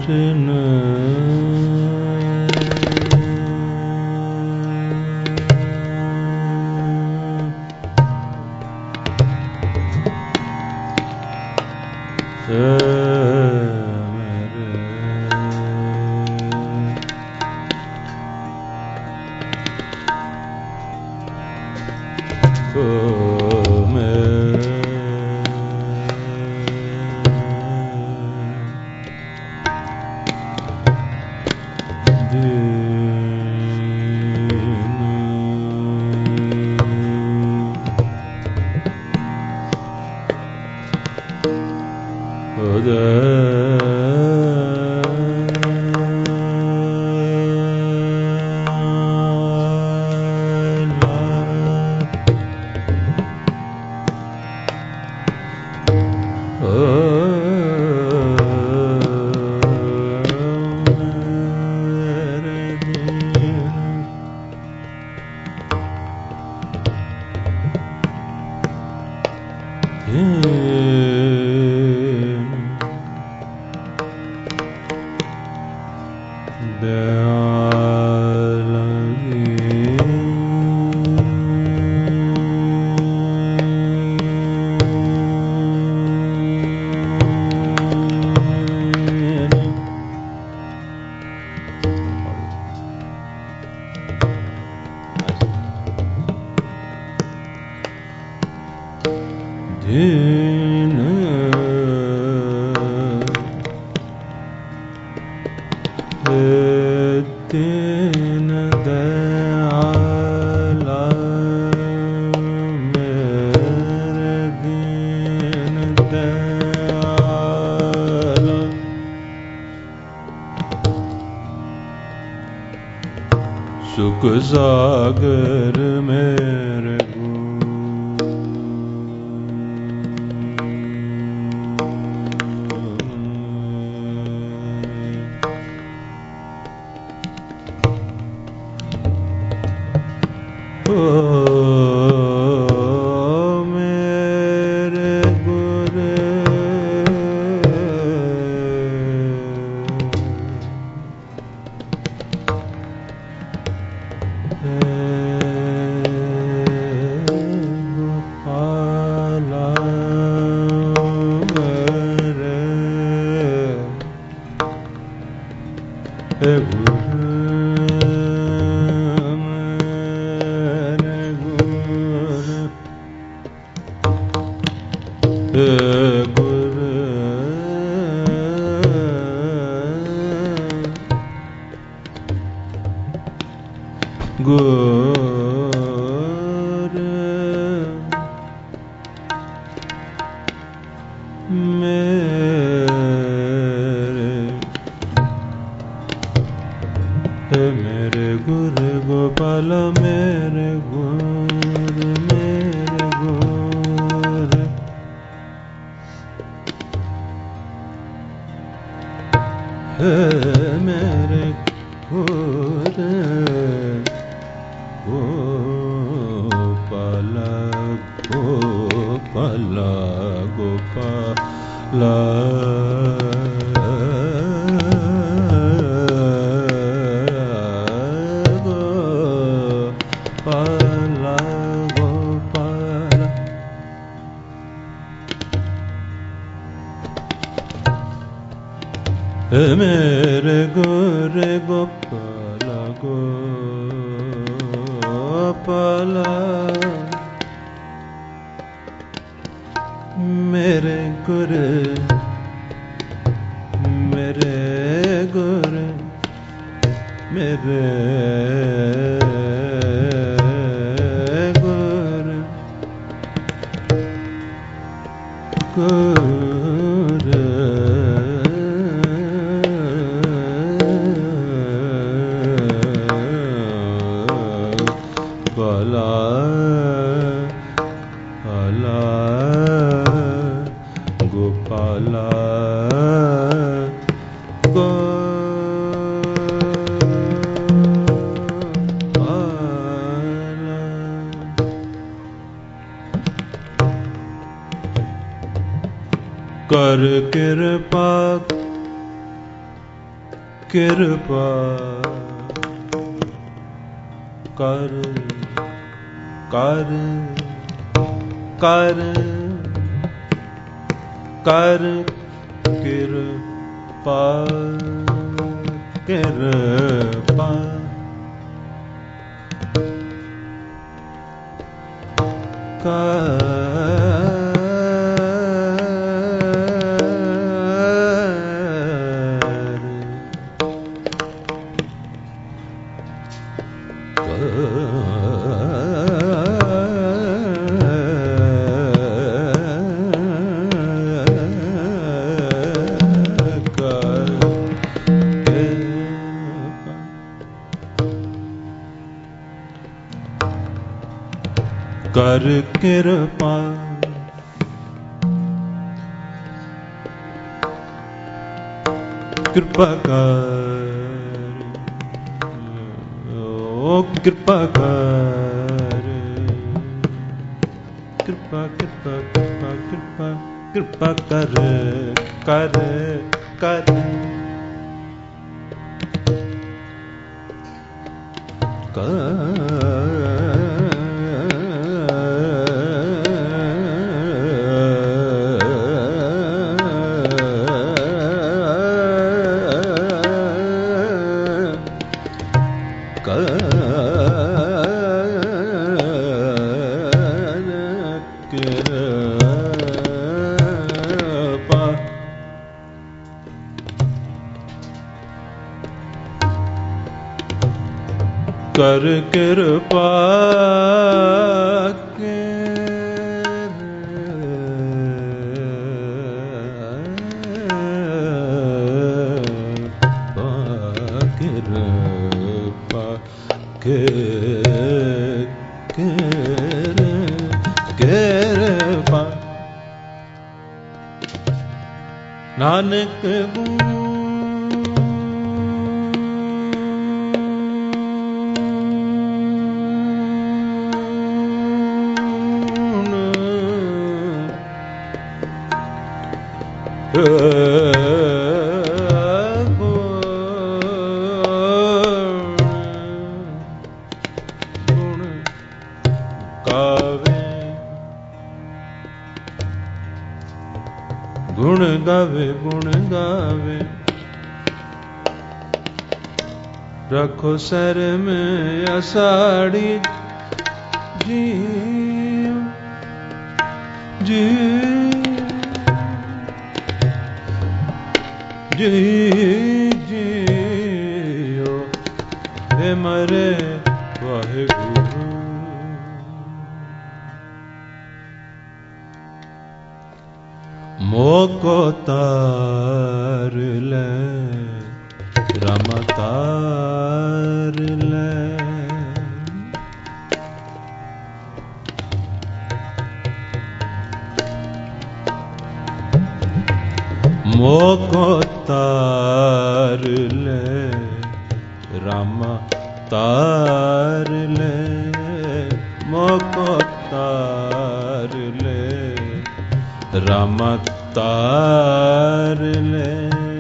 कृष्ण सुख सागर मेरे कर कृपा कृपा कर कर कर कर कृपा कृपा कर कृपा कृपा कर ओ कृपा कर कृपा कृपा कृपा कृपा कृपा कर कर कर कर कृपा कृपा नानक गुण गावे रखो सर में अषाढ़ी जी जी जी जियो हे मरे वाहेगुरु मोको तार ले राम तार ले मोको तार ले राम तार ले मोको तार ले राम तार ले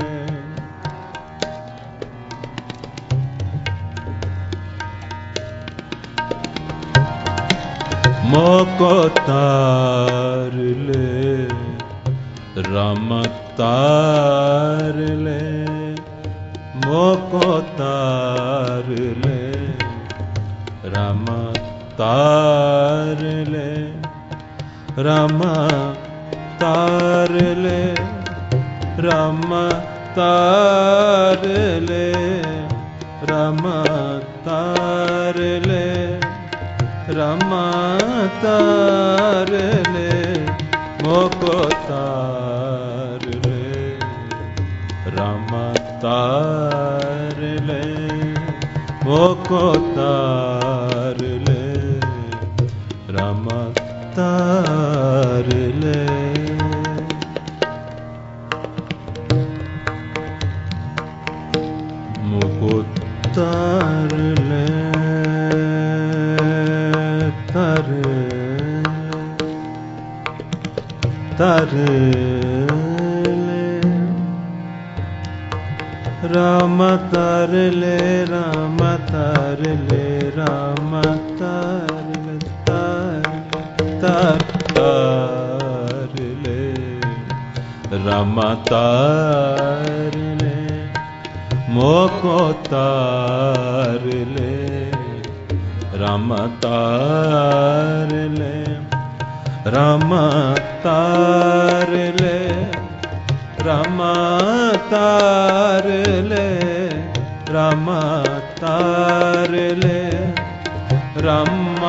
मोको तार ले राम तार ले मोको तार ले राम तार ले राम तार ले राम तार ले राम तार ले राम तार ले मोको तार ले राम तार ले मोको तार ले राम तार ले मोको तार ले तार तार ले राम तरले राम तरले राम तरले तरले राम तरले मोको तरले राम तरले राम तरले राम तरले राम तरले राम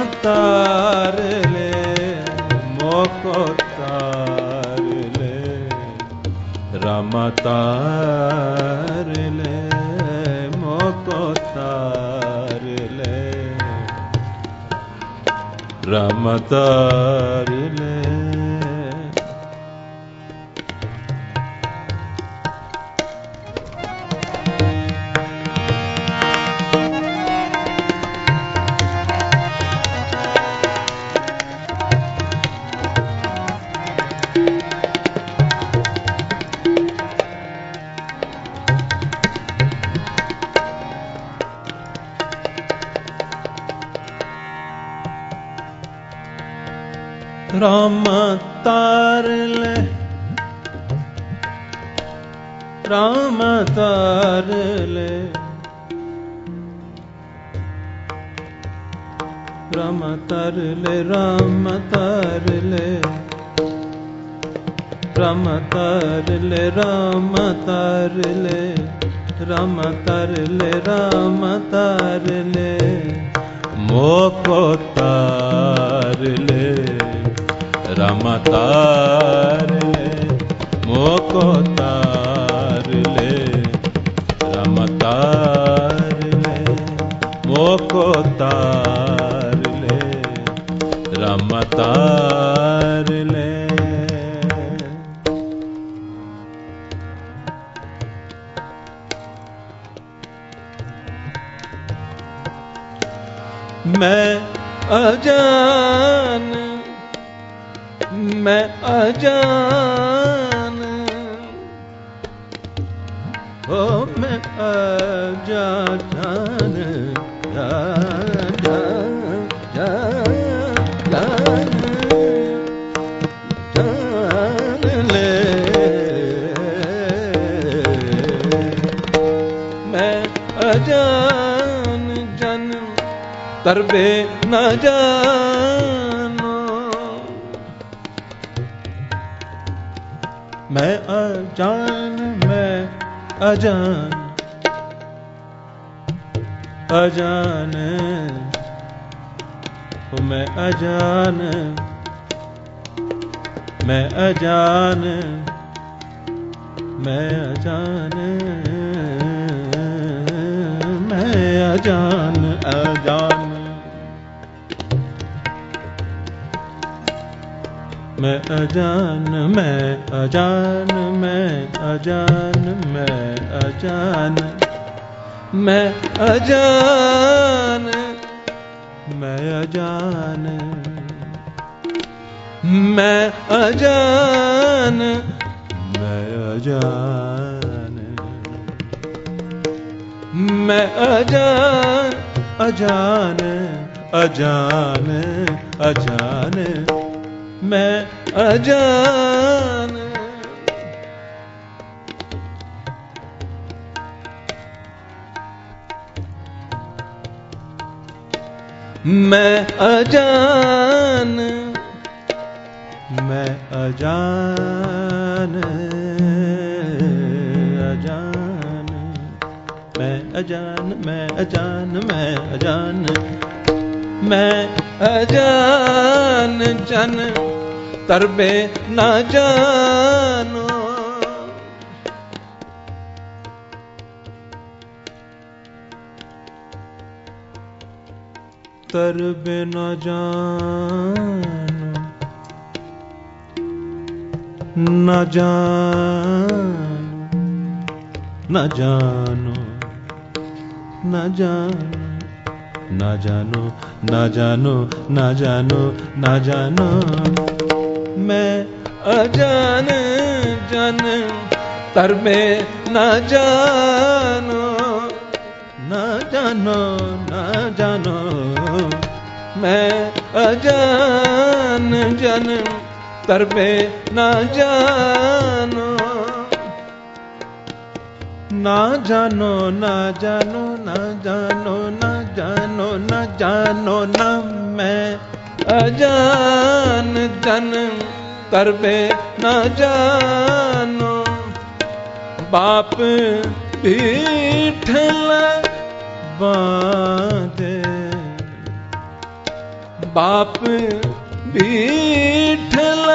तरले मोको तरले राम तरले मोको तरले राम तरले राम तरले राम तरले राम तरले राम तरले राम तरले राम तरले राम तरले राम तरले मोको तरले राम तरले मोको तरले राम तरले मोको तरले राम तरले मैं अजान मैं अजान ओ मैं अजान जान ले मैं अजान जन तरबे न जानो मैं अजान अजान ओ मैं अजान मैं अजान मैं अजान मैं अजान अजान मैं अजान मैं अजान मैं अजान मैं अजान मैं अजान मैं अजान मैं अजान मैं अजान मैं अजान अजान अजान अजान मैं अजान मैं अजान मैं अजान अजान मैं अजान मैं अजान मैं अजान मैं अजान जन तरबे न जानो तरबे न जानो न जानो न जानो न जानो न जानो न जानो न जानो न जानो मैं अजान जन तरबे न जानो, न जानो, न जानो, मैं अजान जन तरबे न जानो, ना जानो, ना जानो, ना जानो, ना जानो, ना जानो, ना मैं अजान जन तरबे न जानो, बाप पीठल बांधे, बाप पीठल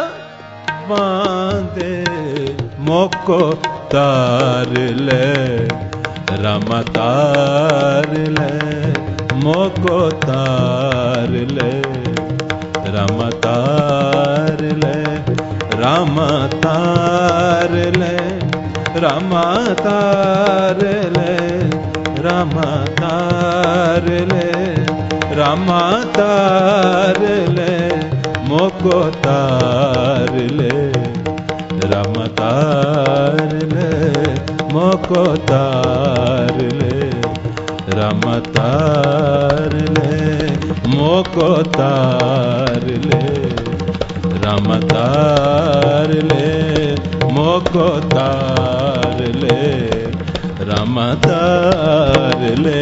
बांधे, मोको तार ले रामा तार ले, मोको तार ले रामा तार ले, रामा तार ले, रामा तार ले, रामा तार ले, रामा तार ले, मोको तार ले रामा तार ले, मोको तार ले रामा तार ले, मोको तार ले रामा तार ले, मोको तार ले रामा तार ले।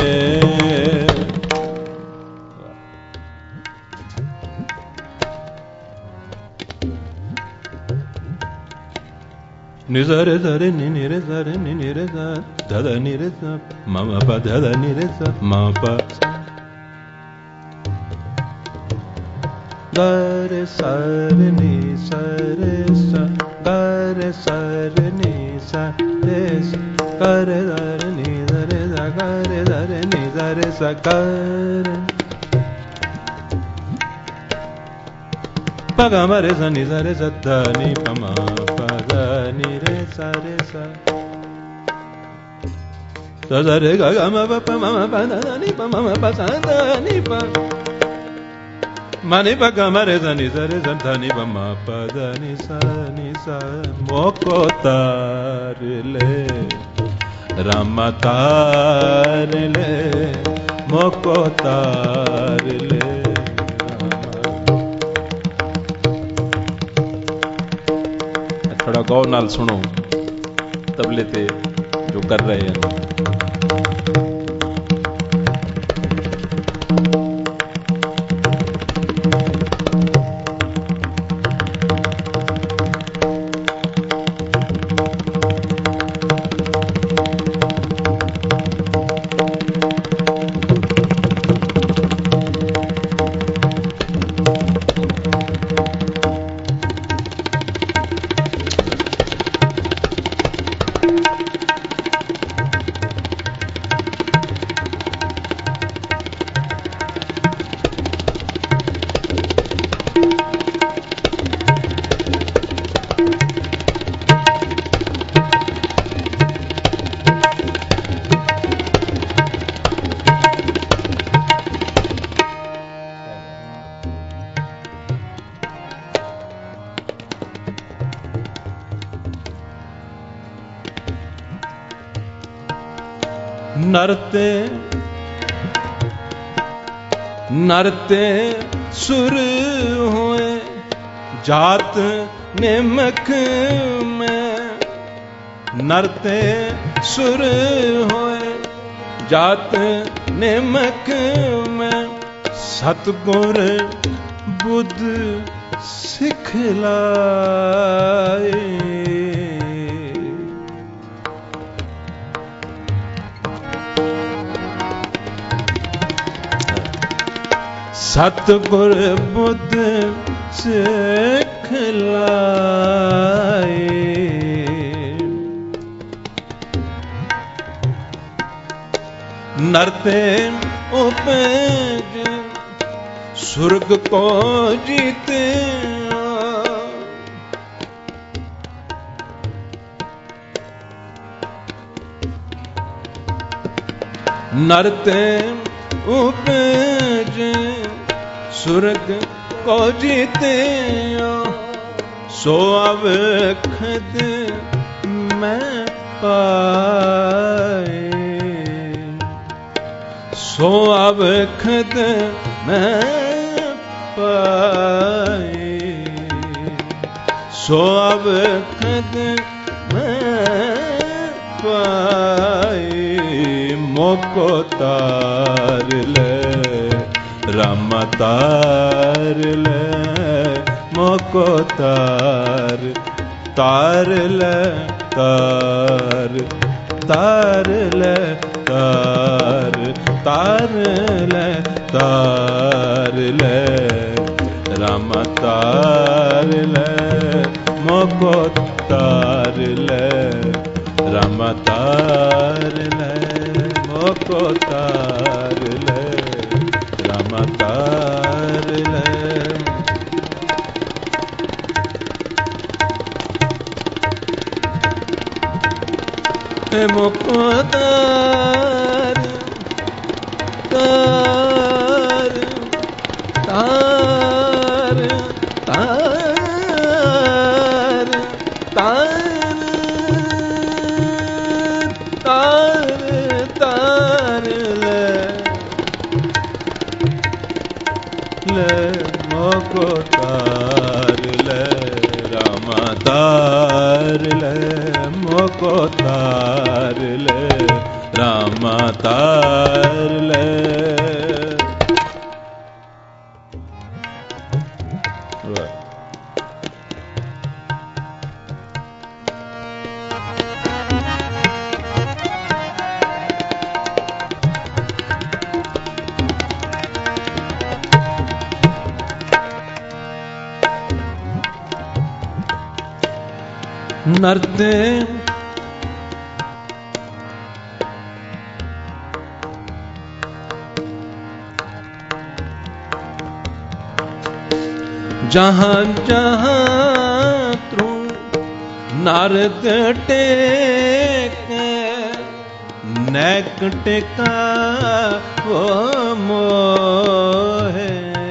नि रे सा रे नि रे सा रे नि रे सा ध ध नि रे सा म म प ध ध नि रे सा म प ग रे सा रे नि सा रे सा ग रे सा रे नि सा रे सा ग रे सा रे नि सा रे सा ग रे सा रे नि सा रे सा ग रे प ग म रे सा नि सा रे सा ध नि प म प ध नि रे सा रे सा सा सा रे ग ग म प प म म प ध नि प म म प सा ध नि प म नि प ग म रे सा नि सा रे सा ध नि प म प ध नि सा मोको तार ले रामा तार ले, मोको तार ले। थोड़ा गौर नाल सुनो तबले ते जो कर रहे हैं। नरते नरते सुर हुए जात निमक में, नरते सुर हुए जात निमक में, सतगुर बुद्ध सिखलाए। सतगुर बुद्ध सिखलाए। नरते उपज स्वर्ग को जीते, नरते उपज स्वर्ग को जीते, सो अवखद मैं पाए, सो अवखद मैं पाए, सो अवखद मैं पाए, मोको तार ले रामा तार ले, मोको तार तार ले तार, तार ले तार, तार ले तार ले रामा तार ले, मोको तार ले रामा तार ले, मोको तार ले रामा तार ले। मोको तार तार तार तार तार तार तार ले मोको तार ले रामा तार ले, मोको तार ले रामा तार ले। नरते जहाँ जहाँ तू नारद टेके, नैक टेका वो मोहे,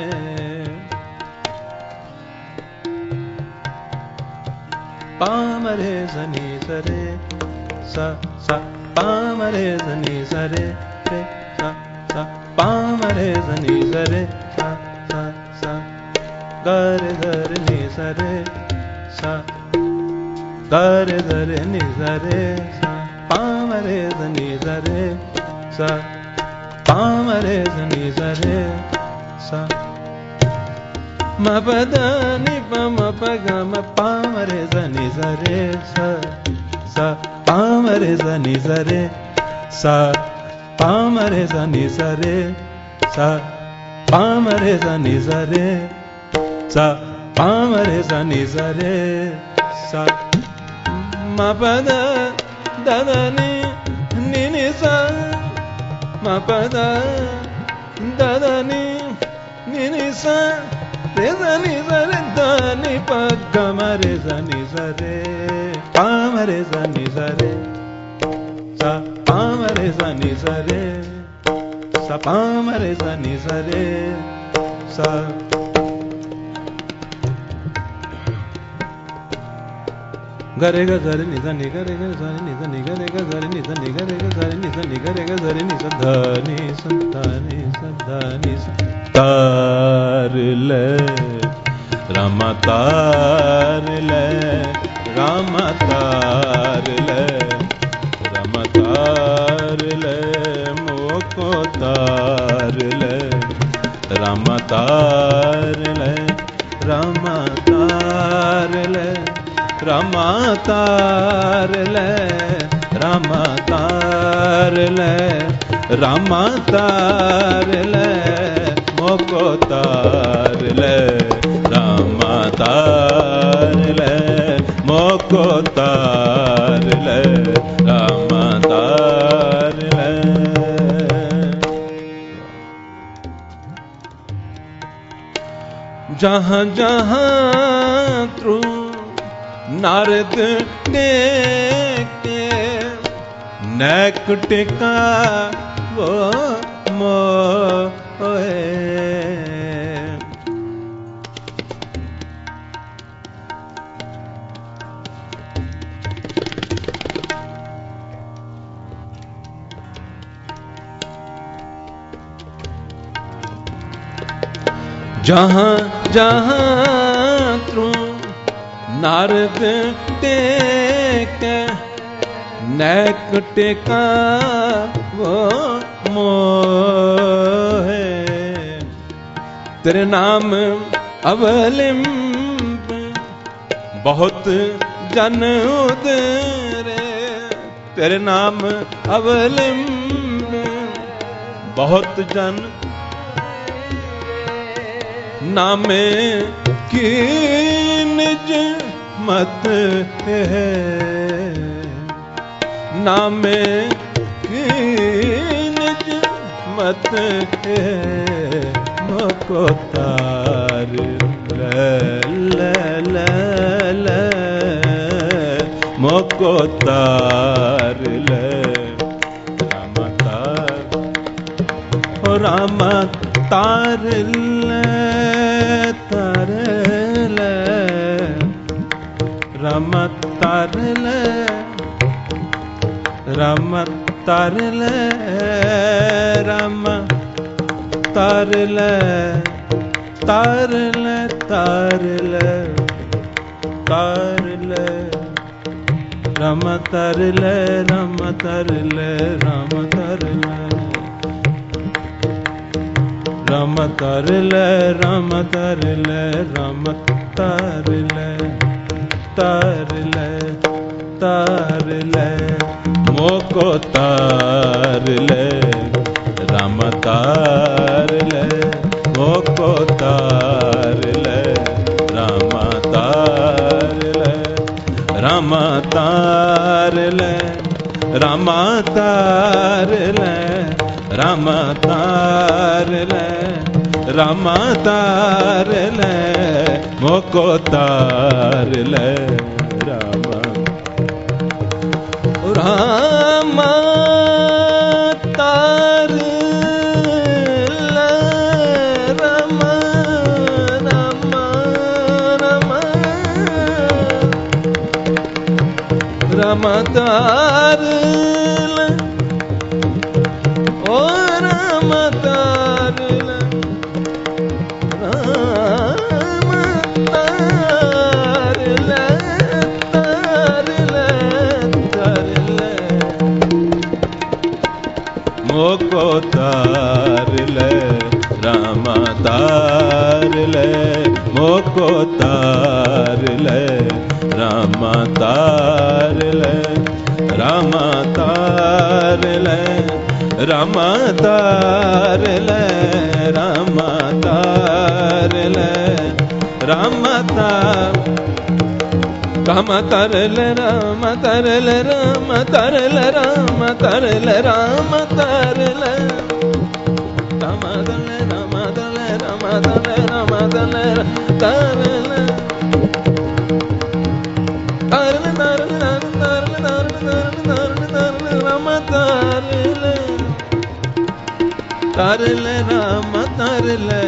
पामरे सनी सरे सा सा, पामरे सनी सरे रे सा सा, पामरे सनी सरे सा सा सा, गर धर नि सरे सा, गर धर नि सरे सा, पामरे सनी सरे सा, पामरे सनी सरे सा, म पद नि प म प ग म, पामरे सनी सरे सा सा, पामरे सनी सरे सा, पामरे सनी सरे सा, पामरे सनी सरे सा, पामरे सनी सरे सा, म पद द द नि नि नि सा, म पद द द नि नि नि सा, रे सनी सरे द नि प ग म रे सनी सरे, पामरे सनी सरे सा, पामरे सनी सरे सा, पामरे सनी सरे सा। गरे ग जरे नि सा नि गरे ग जरे नि सा नि गरे ग जरे नि सा नि गरे ग जरे नि सा नि गरे ग जरे नि सा, ध नि सा ध नि सा ध नि सा, तार ले रामा तार ले रामा तार ले रामा तार ले, मोको तार ले रामा तार ले रामा तार ले रामा तार ले रामा तार ले रामा तार ले, मोको तार ले रामा तार ले, मोको तार ले रामा तार ले। जहाँ जहाँ तू नारद टेके, नैक टेका वो मोहे, जहाँ जहाँ तू नारद टेक नैक टेका वो मोहे। तेरे नाम अवलिंब बहुत जन उदरे। तेरे नाम अवलिंब बहुत जन नामे की निज मत है। नामे की निज मत है। मोको तार ले ले ले ले मोको तार ले। राम तार ओ राम तार ले तार ले। राम तार ले राम तार ले। राम तार ले तार ले तार ले तार ले। राम तार ले राम तार ले राम तार ले। राम तार ले राम तार ले राम तार ले तार ले तार ले। मोको तार ले राम तार ले। मोको तार ले राम तार ले। राम तार ले राम तार ले। राम तार ले राम तार ले। मोको तार ले राम। राम तार ले राम राम राम। राम तार ले ओ राम तार ले। राम तार ले तार ले तार ले। मोको तार ले राम तार ले। मोको तार ले राम तार ले। राम तार ले राम तार ले। राम तार ले राम तार। राम तार ले राम तार ले राम तार ले राम तार ले राम तार ले। राम तार ले राम तार ले राम तार ले राम तार ले तार ले। तार ले तार ले तार ले तार ले तार ले तार ले राम तार ले। तार ले राम तार ले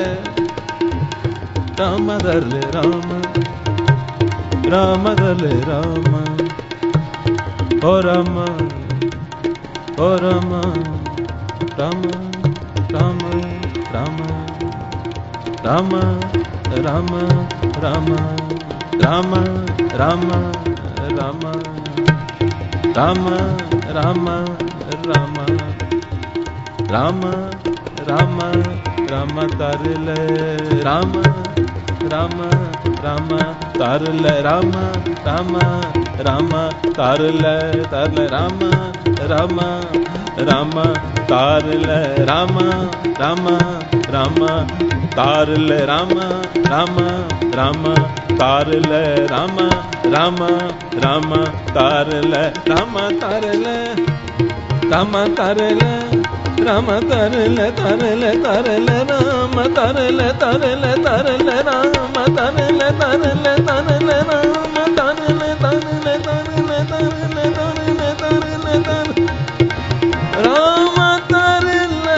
राम तार ले राम। राम तार ले राम ओ राम ओ राम राम राम राम राम राम राम राम राम राम राम राम राम राम राम राम तार ले राम राम राम तार ले राम राम राम तार ले राम राम राम तार ले राम राम राम तार ले राम राम राम तार ले राम राम राम तार ले राम तार ले राम तार ले राम तार ले तार ले तार ले राम तार ले तार ले तार ले राम तार ले तार ले तार ले राम तार ले तार ले तार ले तार ले तार ले तार ले तार राम तार ले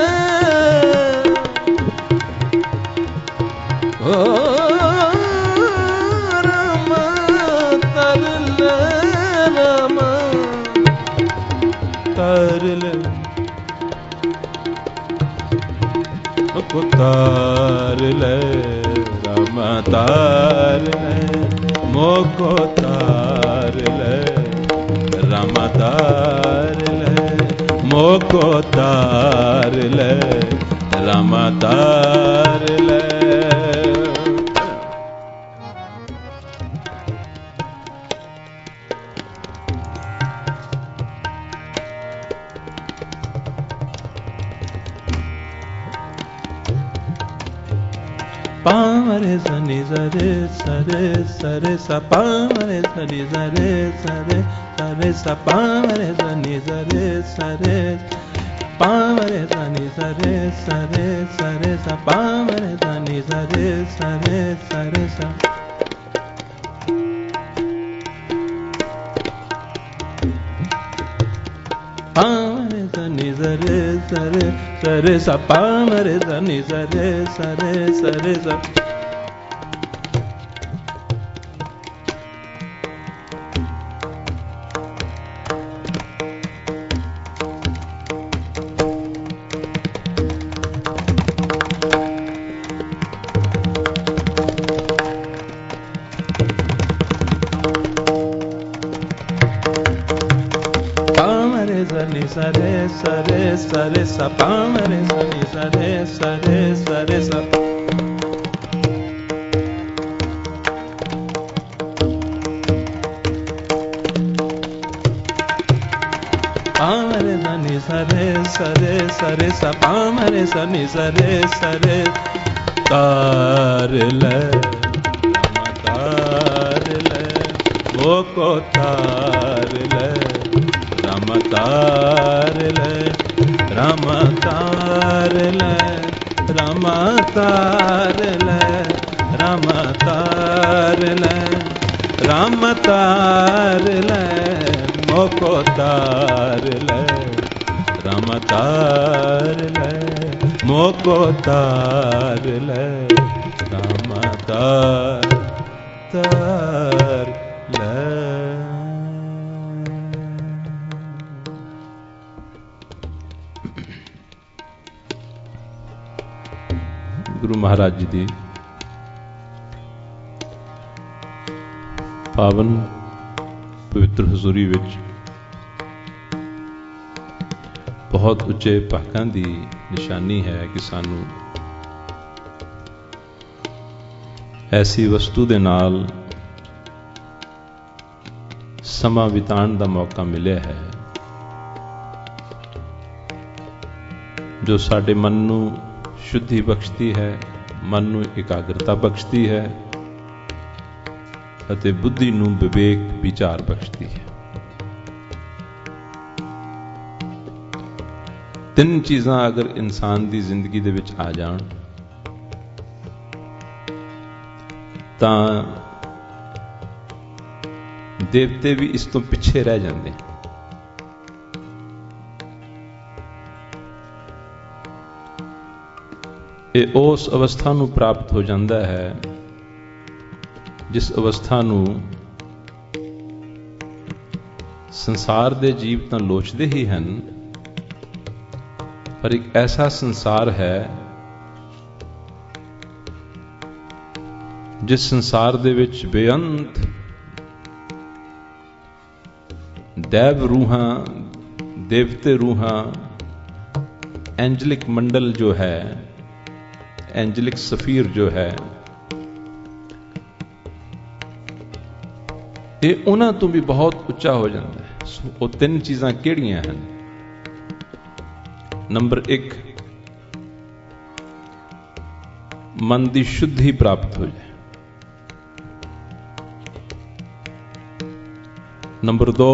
ओ राम तार ले राम तार ले मोको तार ले राम तार ले मोको तार ले राम तार ले मोको तार ले राम तार ले। पामरे सनि सरे सरे सरे सा पामरे सनि सरे सरे सरे सा पामरे सनि सरे सरे पामरे सनि सरे सरे सरे सा पामरे सनि सरे सरे सरे सा पामरे सनि सरे सरे सरे सा पामरे सनि सरे सरे सरे सा सरे सरे सरे सा पामरे सनि सरे सरे सरे सा पामरे सनि सरे सरे सरे सा पामरे सनि सरे सरे तार ले तार ले मोको तार ले राम तार ले राम तार ले राम तार ले राम तार ले राम तार ले मोको तार ले राम तार ले मोको तार ले राम तार तार ले। गुरु महाराज जी की पावन पवित्र हजूरी विच बहुत उच्चे भागां दी निशानी है कि सानू ऐसी वस्तु दे नाल समा बिताण दा मौका मिलिया है जो साडे मन नू शुद्धि बख्शती है, मन नू एकाग्रता बख्शती है अते बुद्धि नू विवेक विचार बख्शती है। तीन चीज़ां अगर इंसान की जिंदगी दे विच आ जाण तां देवते भी इस तो पिछे रह जाते हैं। ये उस अवस्था नू प्राप्त हो जाता है जिस अवस्था नू संसार दे जीव तां लोचदे ही हैं, पर एक ऐसा संसार है जिस संसार दे विच बेअंत दैव रूहां, देवते रूहां, एंजलिक मंडल जो है, एंजलिक सफीर जो है, ये उन्हां तो भी बहुत उच्चा हो जाता है। वो तीन चीज़ां किहड़ियां हैं? नंबर 1, मन की शुद्धि प्राप्त हो जाए। नंबर 2,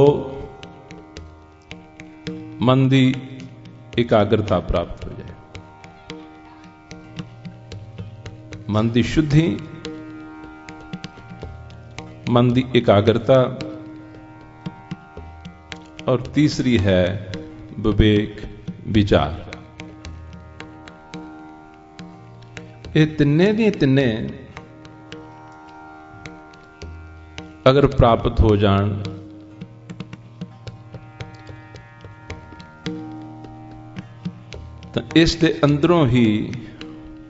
मन की एकाग्रता प्राप्त हो जाए। मन की शुद्धि, मन की एकाग्रता, और तीसरी है विवेक विचार। ये तिन्ने दी तिन्ने अगर प्राप्त हो जान तो इस दे अंदरों ही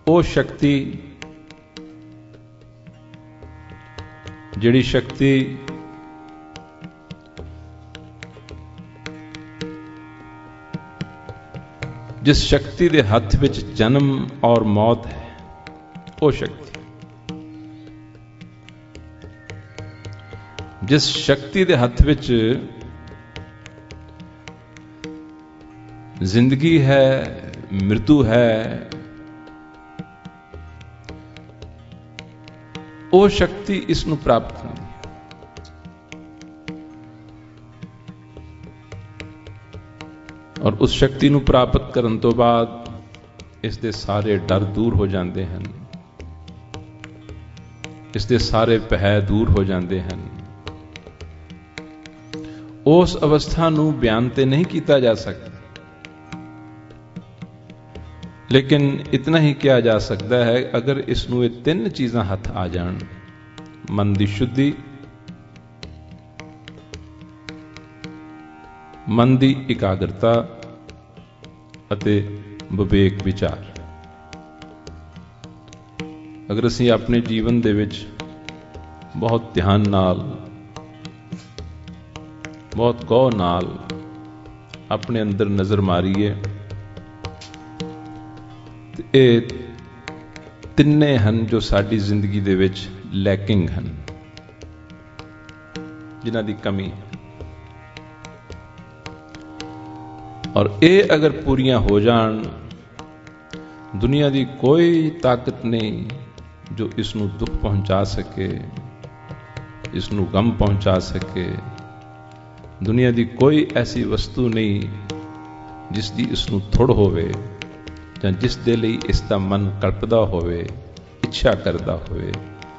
ਉਹ ਸ਼ਕਤੀ ਜਿਹੜੀ ਸ਼ਕਤੀ जिस शक्ति के हथ विच जन्म और मौत है, वो शक्ति जिस शक्ति के हथ विच जिंदगी है, मृत्यु है, वो शक्ति इसनूं प्राप्त होंदी। और उस शक्ति नूं प्राप्त करन तो बाद इसके सारे डर दूर हो जाते हैं, इसके सारे भय दूर हो जाते हैं। उस अवस्था नूं बयान ते नहीं किया जा सकता, लेकिन इतना ही किया जा सकता है अगर इसनूं ये तीन चीज़ां हथ आ जाण, मन की शुद्धि, मन की इकाग्रता अते विवेक विचार। अगर असीं अपने जीवन दे विच बहुत ध्यान नाल, बहुत गौर नाल अपने अंदर नज़र मारीए ते ये तिन्ने हन जो साडी जिंदगी दे विच लैकिंग हन, जिन्हां दी कमी है। और ये अगर पूरियां हो जान, दुनिया की कोई ताकत नहीं जो इसनूं दुख पहुंचा सके, इसनूं गम पहुंचा सके। दुनिया की कोई ऐसी वस्तु नहीं जिसकी इसनूं थुड़ होवे, जां जिस दे लई इसका मन कल्पदा होवे, इच्छा करदा होवे।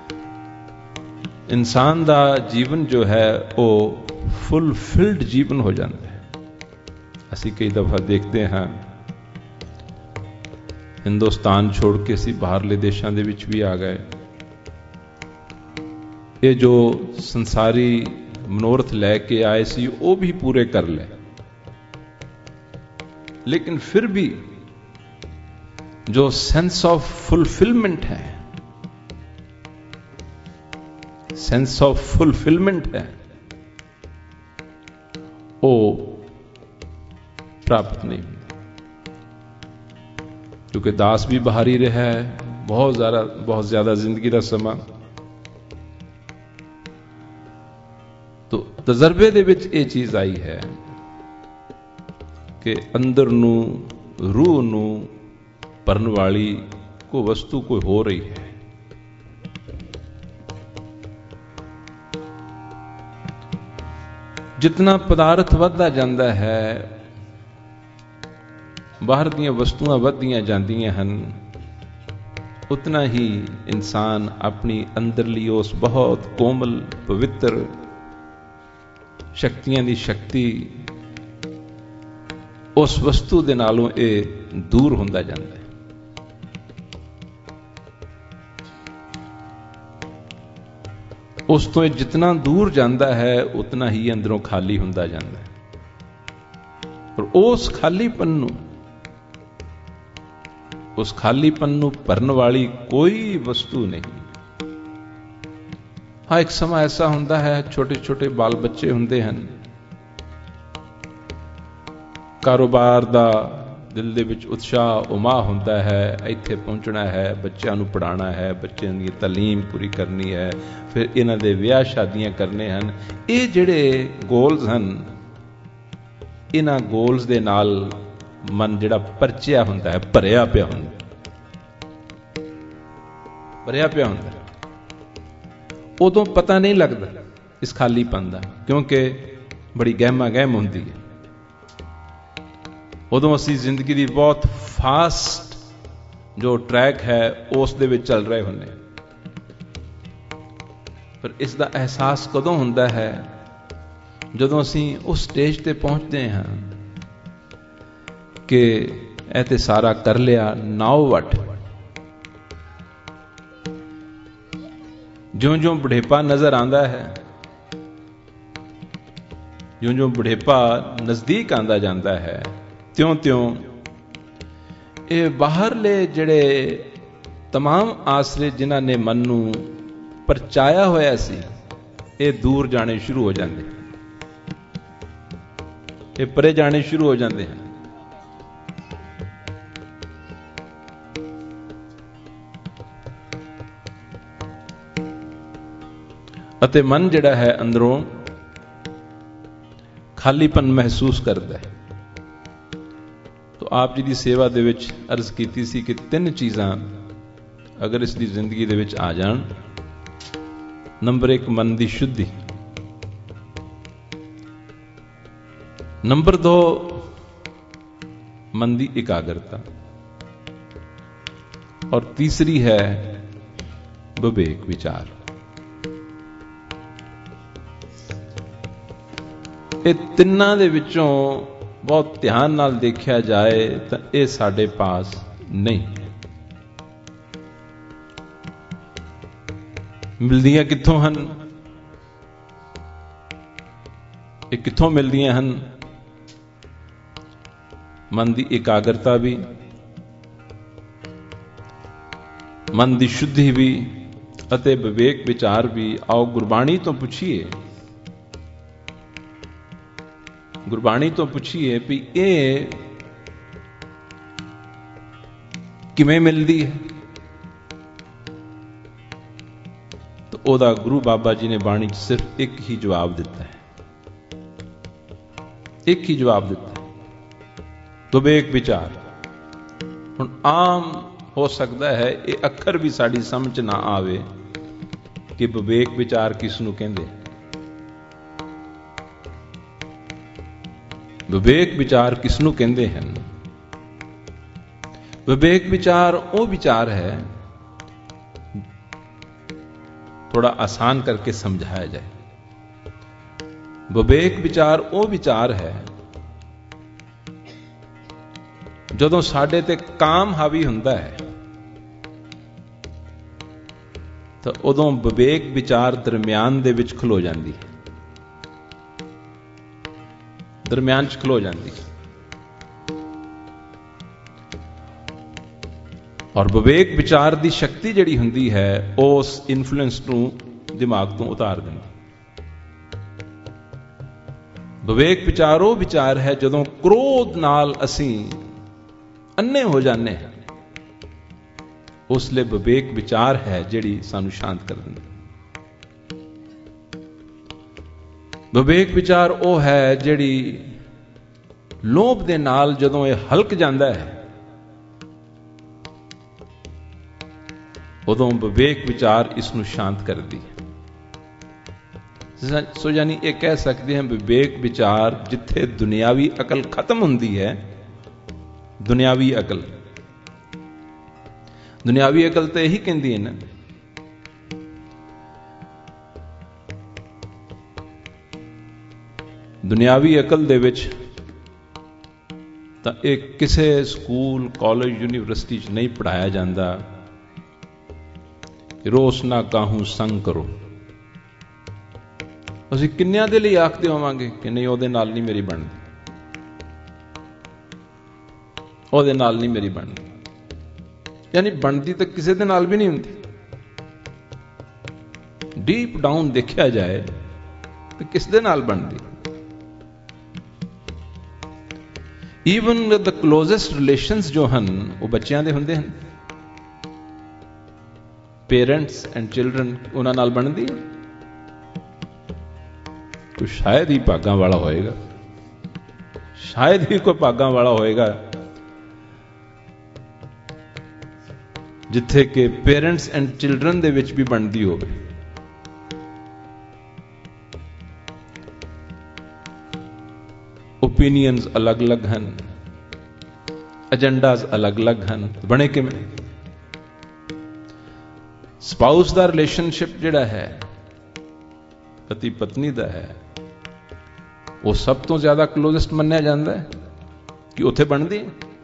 इंसान का जीवन जो है वो फुलफिल्ड जीवन हो जाता है। असी कई दफा देखते हैं हिंदुस्तान छोड़ के असी बाहरले देशों के विच भी आ गए। ये जो संसारी मनोरथ लैके आए सी वो भी पूरे कर ले, लेकिन फिर भी जो सेंस ऑफ फुलफिलमेंट है, सेंस ऑफ फुलफिलमेंट है, वो प्राप्त नहीं, क्योंकि दास भी बाहर ही रहा है बहुत ज्यादा जिंदगी का समा। तो तजर्बे दे विच ये चीज आई है कि अंदर नू रूह नू भरन वाली कोई वस्तु कोई हो रही है। जितना पदार्थ वधदा जाता है, बाहर दीयां वस्तुआं वधदियां जांदियां हन, उतना ही इंसान अपनी अंदरली उस बहुत कोमल पवित्र शक्तियां दी शक्ति उस वस्तु दे नालों ये दूर होंदा जांदा है। उस तो जितना दूर जाता है उतना ही अंदरों खाली होंदा जाता है। और उस खालीपन नूं भरन वाली कोई वस्तु नहीं। हाँ, एक समा ऐसा होंदा है, छोटे छोटे बाल बच्चे होंदे हन, कारोबार दा दिल दे विच उत्साह उमा होंदा है, इत्थे पहुंचना है, बच्चों नूं पढ़ाना है, बच्चों की तालीम पूरी करनी है, फिर इन्हां दे विआह शादियां करने हन। ये जिहड़े गोल्स हन, इन्हां गोल्स दे नाल मन जिहड़ा परचिया हुंदा है, भरिया पिया हुंदा। उदों पता नहीं लगता इस खालीपन का, क्योंकि बड़ी गहमा गहम होंदी है। उदों असी जिंदगी की बहुत फास्ट जो ट्रैक है उस दे विच चल रहे होंगे। पर इसका एहसास कदों होंदा है जदों असी उस स्टेज ते पहुंचते हैं कि ऐ ते सारा कर लिया, नाउ वट। ज्यों ज्यों बुढ़ेपा नजर आंदा है, ज्यों ज्यों बुढ़ेपा नजदीक आंदा जाता है, त्यों त्यों ये बाहरले जिहड़े तमाम आसरे जिन्हां ने मन नूं परचाया होया सी, ये दूर जाने शुरू हो जाते, ये परे जाने शुरू हो जाते हैं। अते मन जिहड़ा है अंदरों खालीपन महसूस करता है। तो आप जी की सेवा दे विच अर्ज कीती सी कि 3 चीज़ां अगर इसकी जिंदगी दे विच आ जाण। नंबर 1 मन की शुद्धि, नंबर 2 मन की एकाग्रता, और तीसरी है विवेक विचार। ये तिन्नां दे विचों बहुत ध्यान नाल देखा जाए तो ये साडे पास नहीं। मिलदियां कित्थों हन? ये कित्थों मिलदियां हन? मन की एकाग्रता भी, मन की शुद्धि भी अते विवेक विचार भी। आओ गुरबाणी तो पुछिए, गुरबाणी तो पुछिए भी ये किवें मिलदी है। तो ओदा गुरु बाबा जी ने बाणी सिर्फ एक ही जवाब दिता है, एक ही जवाब दिता है, विवेक विचार। हुण आम हो सकता है ये अखर भी साड़ी समझ ना आवे कि विवेक विचार किसनूं कहंदे। विवेक विचार किसनूं कहंदे हैं? विवेक विचार वो विचार है, थोड़ा आसान करके समझाया जाए। विवेक विचार वो विचार है जदों साडे ते काम हावी हुंदा है, तो उदों विवेक विचार दरम्यान दे विच खलो जांदी है, दरम्यान च खलो जाती। और विवेक विचार की शक्ति जिहड़ी हुंदी है उस इन्फ्लुएंस नूं दिमाग तो उतार देंदी। विवेक विचार वो विचार है जदों क्रोध नाल असीं अन्ने हो जाने हैं, उसले विवेक विचार है जिहड़ी सानूं शांत कर देंदी। विवेक विचार वो है जिहड़ी लोभ दे नाल जदों ये हल्क जांदा है, उदों विवेक विचार इसनूं शांत करदी है। सो यानी ये कह सकते हैं विवेक विचार जिथे दुनियावी अकल खत्म हुंदी है, दुनियावी अकल तो यही कहंदी है ना, दुनियावी अकल दे विच तां इह किसे स्कूल कॉलेज यूनिवर्सिटी च नहीं पढ़ाया जाता। रोस ना काहू संग करो। असीं किन्नियां दे लई आखदे होवांगे कि नहीं उहदे नाल नहीं मेरी बनदी, उहदे नाल नहीं मेरी बनदी, यानी बनदी तो किसी दे नाल भी नहीं हुंदी। डीप डाउन देखा जाए तो किस दे नाल बनदी। ईवन द क्लोजेस्ट रिलेशंस जो हैं वो बच्चों के होंगे हैं, पेरेंट्स एंड चिल्ड्रन, उन्हां नाल बनदी है तो शायद ही भागां वाला होएगा, शायद ही कोई भागां वाला होएगा जिथे के पेरेंट्स एंड चिल्ड्रन दे विच भी बनदी होवे। ओपीनियंस अलग अलग हैं, एजेंडाज अलग अलग हैं, बने किवें? स्पाउस दा रिलेशनशिप जिहड़ा है, पति पत्नी दा है, वो सब तो ज्यादा क्लोजेस्ट मन्निया जाता है कि उत्थे बनदी,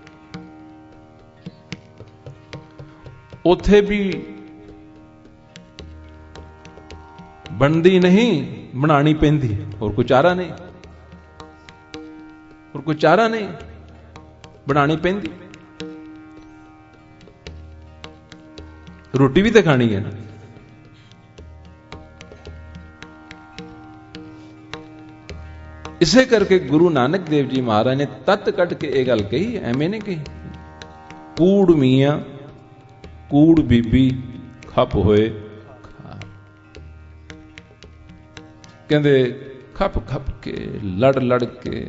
उत्थे भी बनदी नहीं, बनानी पैंदी, और कोई चारा नहीं, और कोई चारा नहीं, बनानी पैंदी। रोटी भी तो खानी है ना। इसे करके गुरु नानक देव जी महाराज ने तत् कट के यह गल कही, एवें नहीं कही। कूड़ मियां कूड़ बीबी खप होए खा, कहते खप खप के लड़ लड़ के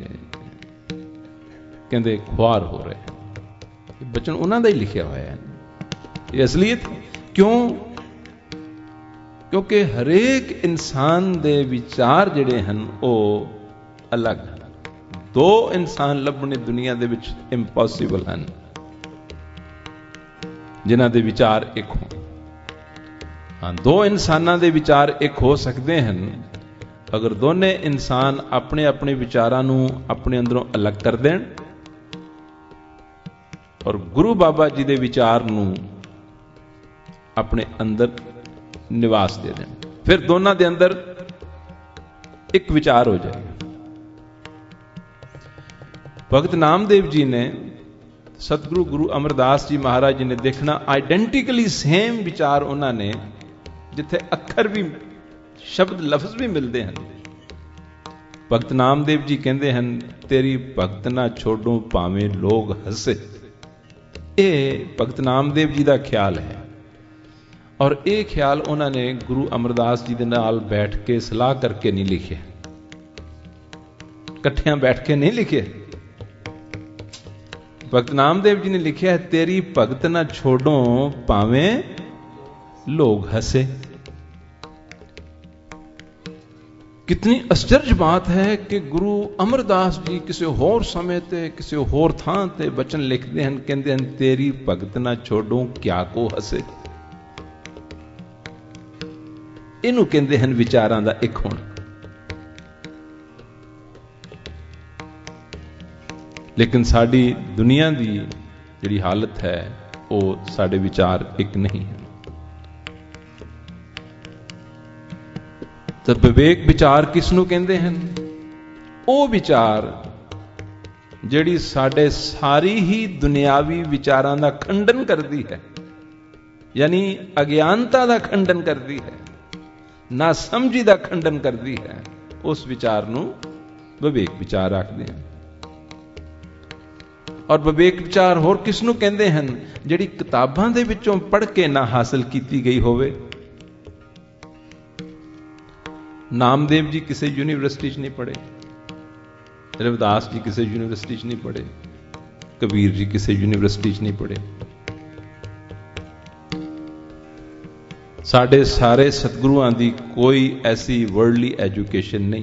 कहते खुआर हो रहे। बचन उन्होंने ही लिखा हुआ है। ये असलीयत क्यों? क्योंकि हरेक इंसान दे विचार जिहड़े हन वो अलग। दो इंसान लभने दुनिया दे विच इंपॉसिबल हैं जिन्हां दे विचार एक हो। हाँ, दो इंसानां दे विचार एक हो सकते हैं अगर दोने इंसान अपने अपने विचारां नूं अपने अंदरों अलग कर देण और गुरु बाबा जी दे विचार नूं अपने अंदर निवास दे दें, फिर दोनों के अंदर एक विचार हो जाएगा। भगत नामदेव जी ने, सतगुरु गुरु अमरदास जी महाराज जी ने देखना आइडेंटिकली सेम विचार उन्होंने, जिथे अखर भी शब्द लफ्ज भी मिलते हैं। भगत नामदेव जी कहते हैं तेरी भगत ना छोड़ो भावें लोग हसे। ये भगत नामदेव जी का ख्याल है और ये ख्याल उन्होंने गुरु अमरदास जी के नाल बैठ के सलाह करके नहीं लिखे, कट्ठिया बैठ के नहीं लिखे। भगत नामदेव जी ने लिखा है तेरी भगत ना छोड़ो भावें लोग हसे। कितनी आश्चर्य बात है कि गुरु अमरदास जी किसी होर समय ते किसी होर थां ते बचन लिखते हैं, कहते हैं तेरी भगत ना छोड़ो क्या को हसे। इनू कहते हैं विचारां दा एक होना। लेकिन साड़ी दुनिया की जिहड़ी हालत है वो साडे विचार एक नहीं है। तो विवेक विचार किसनू कहते हैं? वो विचार जिहड़ी साडे सारी ही दुनियावी विचारां दा खंडन करती है, यानी अज्ञानता दा खंडन करती है, ना समझी दा खंडन करती है। उस विचार नू विवेक विचार आखदे हैं। और विवेक विचार होर किसनू कहते हैं? जिहड़ी किताबां दे विचों पढ़ के ना हासिल की गई होवे। नामदेव जी किसी यूनिवर्सिटी नहीं पढ़े, रविदास जी किसी यूनिवर्सिटी नहीं पढ़े, कबीर जी किसी यूनिवर्सिटी नहीं पढ़े। साडे सारे सतगुरुआं दी कोई ऐसी वर्ल्डली एजुकेशन नहीं,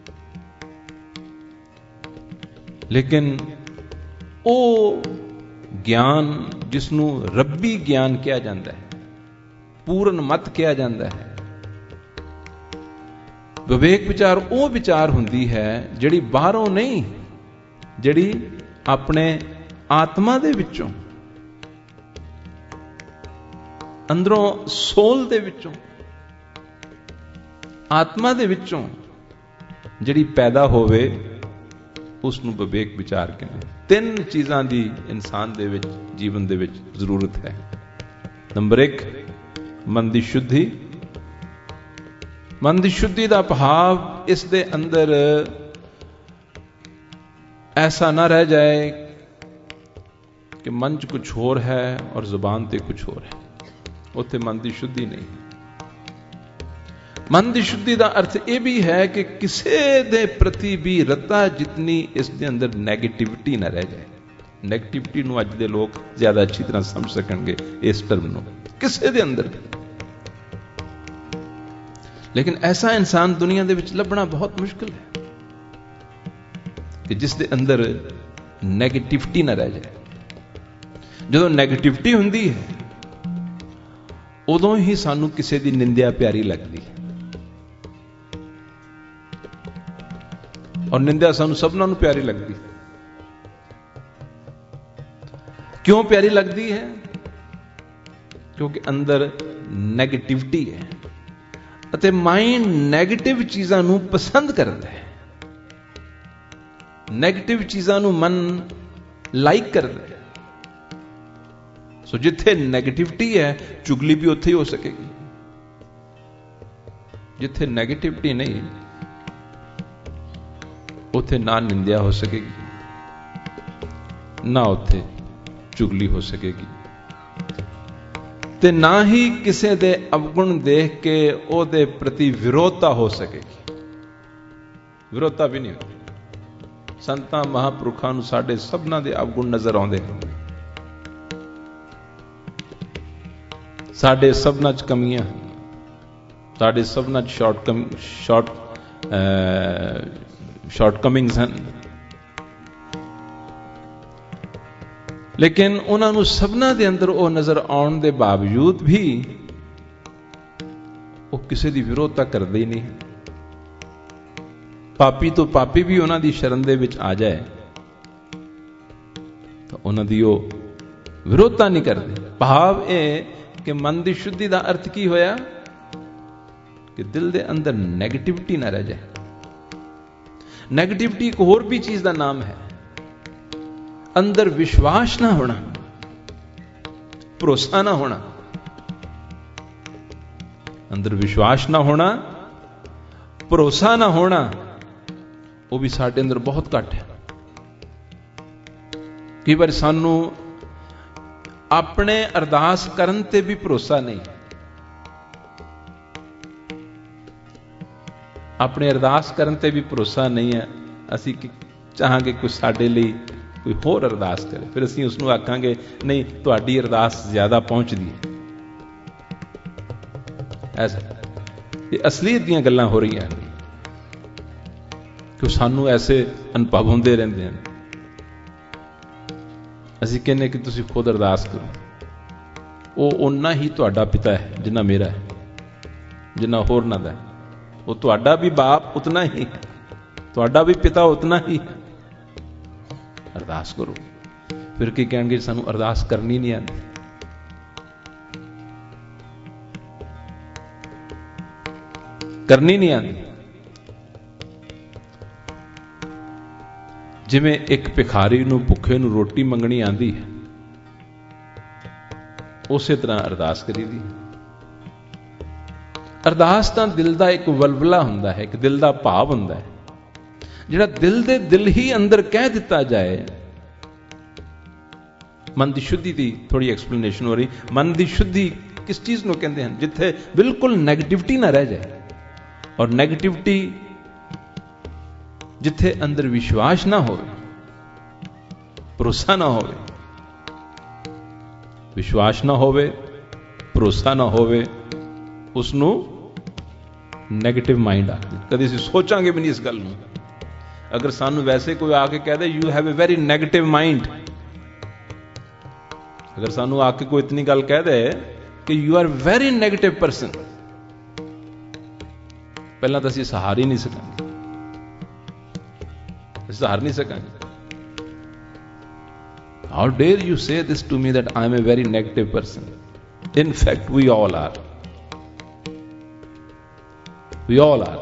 लेकिन वो ज्ञान जिसनू रब्बी ज्ञान कहा जाता है, पूर्ण मत कहा जाता है। विवेक विचार वो विचार हुंदी है जिहड़ी बाहरों नहीं, जिहड़ी अपने आत्मा दे विचों, अंदरों सोल दे विचों, आत्मा दे विचों जिहड़ी पैदा होवे उसनू विवेक विचार कहते। तीन चीज़ां दी इंसान दे विच, जीवन दे विच जरूरत है। नंबर एक, मन दी शुद्धि। मन दी शुद्धि दा भाव इस दे अंदर ऐसा ना रह जाए कि मन च कुछ होर है और जुबान ते कुछ होर है, उत्थे मन दी शुद्धि नहीं। मन दी शुद्धि का अर्थ यह भी है कि किसी दे प्रति भी रत्ता जितनी इस दे अंदर नैगेटिविटी ना रह जाए। नैगेटिविटी नूं अज दे लोग ज्यादा अच्छी तरह समझ सकेंगे इस टर्म नूं, किसी दे अंदर भी। लेकिन ऐसा इंसान दुनिया दे विच लभना बहुत मुश्किल है कि जिस दे अंदर नैगेटिविटी ना रह जाए। जो नैगेटिविटी हुंदी है उदों ही सानू किसी दी निंदिया प्यारी लगती है, और निंदा सानू सबना नू प्यारी लगती है। क्यों प्यारी लगती है? क्योंकि अंदर नैगेटिविटी है अते माइंड नैगेटिव चीज़ां नू पसंद करता है, नैगेटिव चीज़ां नू मन लाइक करता है। ਸੋ ਜਿੱਥੇ ਨੈਗੇਟਿਵਿਟੀ ਹੈ ਚੁਗਲੀ ਵੀ ਉੱਥੇ ਹੀ ਹੋ ਸਕੇਗੀ। ਜਿੱਥੇ ਨੈਗੇਟਿਵਿਟੀ ਨਹੀਂ ਉੱਥੇ ਨਾ ਨਿੰਦਿਆ ਹੋ ਸਕੇਗੀ, ਨਾ ਉੱਥੇ ਚੁਗਲੀ ਹੋ ਸਕੇਗੀ, ਤੇ ਨਾ ਹੀ ਕਿਸੇ ਦੇ ਅਵਗੁਣ ਦੇਖ ਕੇ ਉਹਦੇ ਪ੍ਰਤੀ ਵਿਰੋਧਤਾ ਹੋ ਸਕੇਗੀ। ਵਿਰੋਧਤਾ ਵੀ ਨਹੀਂ ਹੋਈ। ਸੰਤਾਂ ਮਹਾਂਪੁਰਖਾਂ ਨੂੰ ਸਾਡੇ ਸਭਨਾਂ ਦੇ ਅਵਗੁਣ ਨਜ਼ਰ ਆਉਂਦੇ ਹਨ। ਸਾਡੇ ਸਭਨਾਂ 'ਚ ਕਮੀਆਂ, ਸਾਡੇ ਸਭਨਾਂ 'ਚ ਸ਼ਾਰਟਕਮਿੰਗਸ ਹਨ, ਲੇਕਿਨ ਉਹਨਾਂ ਨੂੰ ਸਭਨਾਂ ਦੇ ਅੰਦਰ ਉਹ ਨਜ਼ਰ ਆਉਣ ਦੇ ਬਾਵਜੂਦ ਵੀ ਉਹ ਕਿਸੇ ਦੀ ਵਿਰੋਧਤਾ ਕਰਦੇ ਹੀ ਨਹੀਂ। ਪਾਪੀ ਤੋਂ ਪਾਪੀ ਵੀ ਉਹਨਾਂ ਦੀ ਸ਼ਰਨ ਦੇ ਵਿੱਚ ਆ ਜਾਏ ਤਾਂ ਉਹਨਾਂ ਦੀ ਉਹ ਵਿਰੋਧਤਾ ਨਹੀਂ ਕਰਦੇ। ਭਾਵ ਇਹ ਕਿ ਮਨ ਦੀ ਸ਼ੁੱਧੀ ਦਾ ਅਰਥ ਕੀ ਹੋਇਆ ਕਿ ਦਿਲ ਦੇ ਅੰਦਰ ਨੈਗੇਟਿਵਿਟੀ ਨਾ ਰਹਿ ਜਾਏ। ਨੈਗੇਟਿਵਿਟੀ ਇੱਕ ਹੋਰ ਵੀ ਚੀਜ਼ ਦਾ ਨਾਮ ਹੈ। ਅੰਦਰ ਵਿਸ਼ਵਾਸ ਨਾ ਹੋਣਾ, ਭਰੋਸਾ ਨਾ ਹੋਣਾ। ਅੰਦਰ ਵਿਸ਼ਵਾਸ ਨਾ ਹੋਣਾ, ਭਰੋਸਾ ਨਾ ਹੋਣਾ, ਉਹ ਵੀ ਸਾਡੇ ਅੰਦਰ ਬਹੁਤ ਘੱਟ ਹੈ। ਕਈ ਵਾਰ ਸਾਨੂੰ ਆਪਣੇ ਅਰਦਾਸ ਕਰਨ ਤੇ ਵੀ ਭਰੋਸਾ ਨਹੀਂ। ਆਪਣੇ ਅਰਦਾਸ ਕਰਨ ਤੇ ਵੀ ਭਰੋਸਾ ਨਹੀਂ ਹੈ। ਅਸੀਂ ਚਾਹਾਂਗੇ ਕੁਝ ਸਾਡੇ ਲਈ ਕੋਈ ਹੋਰ ਅਰਦਾਸ ਕਰੇ, ਫਿਰ ਅਸੀਂ ਉਸ ਨੂੰ ਆਖਾਂਗੇ ਨਹੀਂ ਤੁਹਾਡੀ ਅਰਦਾਸ ਜ਼ਿਆਦਾ ਪਹੁੰਚਦੀ ਹੈ। ਐਸਾ ਇਹ ਅਸਲੀਅਤ ਦੀਆਂ ਗੱਲਾਂ ਹੋ ਰਹੀਆਂ ਹਨ ਕਿ ਸਾਨੂੰ ਐਸੇ ਅਨੁਭਵ ਹੁੰਦੇ ਰਹਿੰਦੇ ਹਨ। ਅਸੀਂ ਕਹਿੰਦੇ ਕਿ ਤੁਸੀਂ ਖੁਦ ਅਰਦਾਸ ਕਰੋ। ਉਹ ਓਨਾ ਹੀ ਤੁਹਾਡਾ ਪਿਤਾ ਹੈ ਜਿੰਨਾ ਮੇਰਾ ਹੈ, ਜਿੰਨਾ ਹੋਰਨਾਂ ਦਾ ਹੈ। ਉਹ ਤੁਹਾਡਾ ਵੀ ਬਾਪ ਉਤਨਾ ਹੀ ਹੈ, ਤੁਹਾਡਾ ਵੀ ਪਿਤਾ ਉਤਨਾ ਹੀ ਹੈ। ਅਰਦਾਸ ਕਰੋ। ਫਿਰ ਕੀ ਕਹਿਣਗੇ ਸਾਨੂੰ ਅਰਦਾਸ ਕਰਨੀ ਨਹੀਂ ਆਉਂਦੀ। ਕਰਨੀ ਨਹੀਂ ਆਉਂਦੀ। ਜਿਵੇਂ ਇੱਕ ਭਿਖਾਰੀ ਨੂੰ ਭੁੱਖੇ ਨੂੰ ਰੋਟੀ ਮੰਗਣੀ ਆਉਂਦੀ ਹੈ, ਉਸੇ ਤਰ੍ਹਾਂ ਅਰਦਾਸ ਕਰੀਦੀ। ਅਰਦਾਸ ਤਾਂ ਦਿਲ ਦਾ ਇੱਕ ਵਲਵਲਾ ਹੁੰਦਾ ਹੈ, ਇੱਕ ਦਿਲ ਦਾ ਭਾਵ ਹੁੰਦਾ ਹੈ, ਜਿਹੜਾ ਦਿਲ ਦੇ ਦਿਲ ਹੀ ਅੰਦਰ ਕਹਿ ਦਿੱਤਾ ਜਾਏ। ਮਨ ਦੀ ਸ਼ੁੱਧੀ ਦੀ ਥੋੜੀ ਐਕਸਪਲੇਨੇਸ਼ਨ ਹੋ ਰਹੀ। ਮਨ ਦੀ ਸ਼ੁੱਧੀ ਕਿਸ ਚੀਜ਼ ਨੂੰ ਕਹਿੰਦੇ ਹਨ? ਜਿੱਥੇ ਬਿਲਕੁਲ ਨੈਗੇਟਿਵਿਟੀ ਨਾ ਰਹਿ ਜਾਏ, ਔਰ ਨੈਗੇਟਿਵਿਟੀ ਜਿੱਥੇ ਅੰਦਰ ਵਿਸ਼ਵਾਸ ਨਾ ਹੋਵੇ, ਭਰੋਸਾ ਨਾ ਹੋਵੇ। ਵਿਸ਼ਵਾਸ ਨਾ ਹੋਵੇ, ਭਰੋਸਾ ਨਾ ਹੋਵੇ, ਉਸ ਨੂੰ ਨੈਗੇਟਿਵ ਮਾਈਂਡ ਆਖਦੇ। ਕਦੇ ਅਸੀਂ ਸੋਚਾਂਗੇ ਵੀ ਨਹੀਂ ਇਸ ਗੱਲ ਨੂੰ। ਅਗਰ ਸਾਨੂੰ ਵੈਸੇ ਕੋਈ ਆ ਕੇ ਕਹਿ ਦੇ you have a very negative mind, ਅਗਰ ਸਾਨੂੰ ਆ ਕੇ ਕੋਈ ਇਤਨੀ ਗੱਲ ਕਹਿ ਦੇ ਕਿ you are very negative person, ਪਹਿਲਾਂ ਤਾਂ ਅਸੀਂ ਸਹਾਰ ਹੀ ਨਹੀਂ ਸਕਾਂਗੇ। ਅਸੀਂ ਸਹਾਰ ਨਹੀਂ ਸਕਾਂਗੇ। How dare you say this to me that I am a very negative person? In fact, we all are. We all are.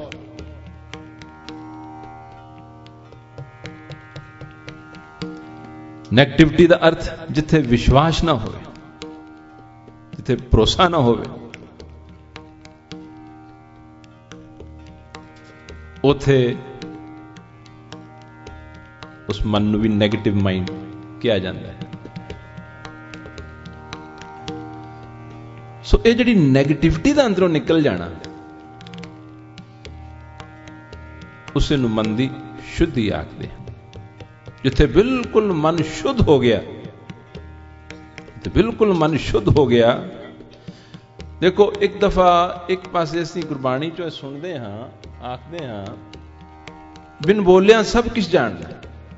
Negativity ਦਾ ਅਰਥ ਜਿੱਥੇ ਵਿਸ਼ਵਾਸ ਨਾ ਹੋਵੇ, ਜਿੱਥੇ ਭਰੋਸਾ ਨਾ ਹੋਵੇ, ਉਥੇ ਉਸ ਮਨ ਨੂੰ ਵੀ ਨੈਗੇਟਿਵ ਮਾਈਂਡ ਕਿਹਾ ਜਾਂਦਾ ਹੈ। ਸੋ ਇਹ ਜਿਹੜੀ ਨੈਗੇਟਿਵਿਟੀ ਦਾ ਅੰਦਰੋਂ ਨਿਕਲ ਜਾਣਾ, ਉਸੇ ਨੂੰ ਮਨ ਦੀ ਸ਼ੁੱਧੀ ਆਖਦੇ ਹਨ। ਜਿੱਥੇ ਬਿਲਕੁਲ ਮਨ ਸ਼ੁੱਧ ਹੋ ਗਿਆ, ਤੇ ਬਿਲਕੁਲ ਮਨ ਸ਼ੁੱਧ ਹੋ ਗਿਆ। ਦੇਖੋ, ਇੱਕ ਦਫਾ ਇੱਕ ਪਾਸੇ ਅਸੀਂ ਗੁਰਬਾਣੀ ਚੋਂ ਸੁਣਦੇ ਹਾਂ, ਆਖਦੇ ਹਾਂ ਬਿਨ ਬੋਲਿਆਂ ਸਭ ਕੁਝ ਜਾਣਦਾ।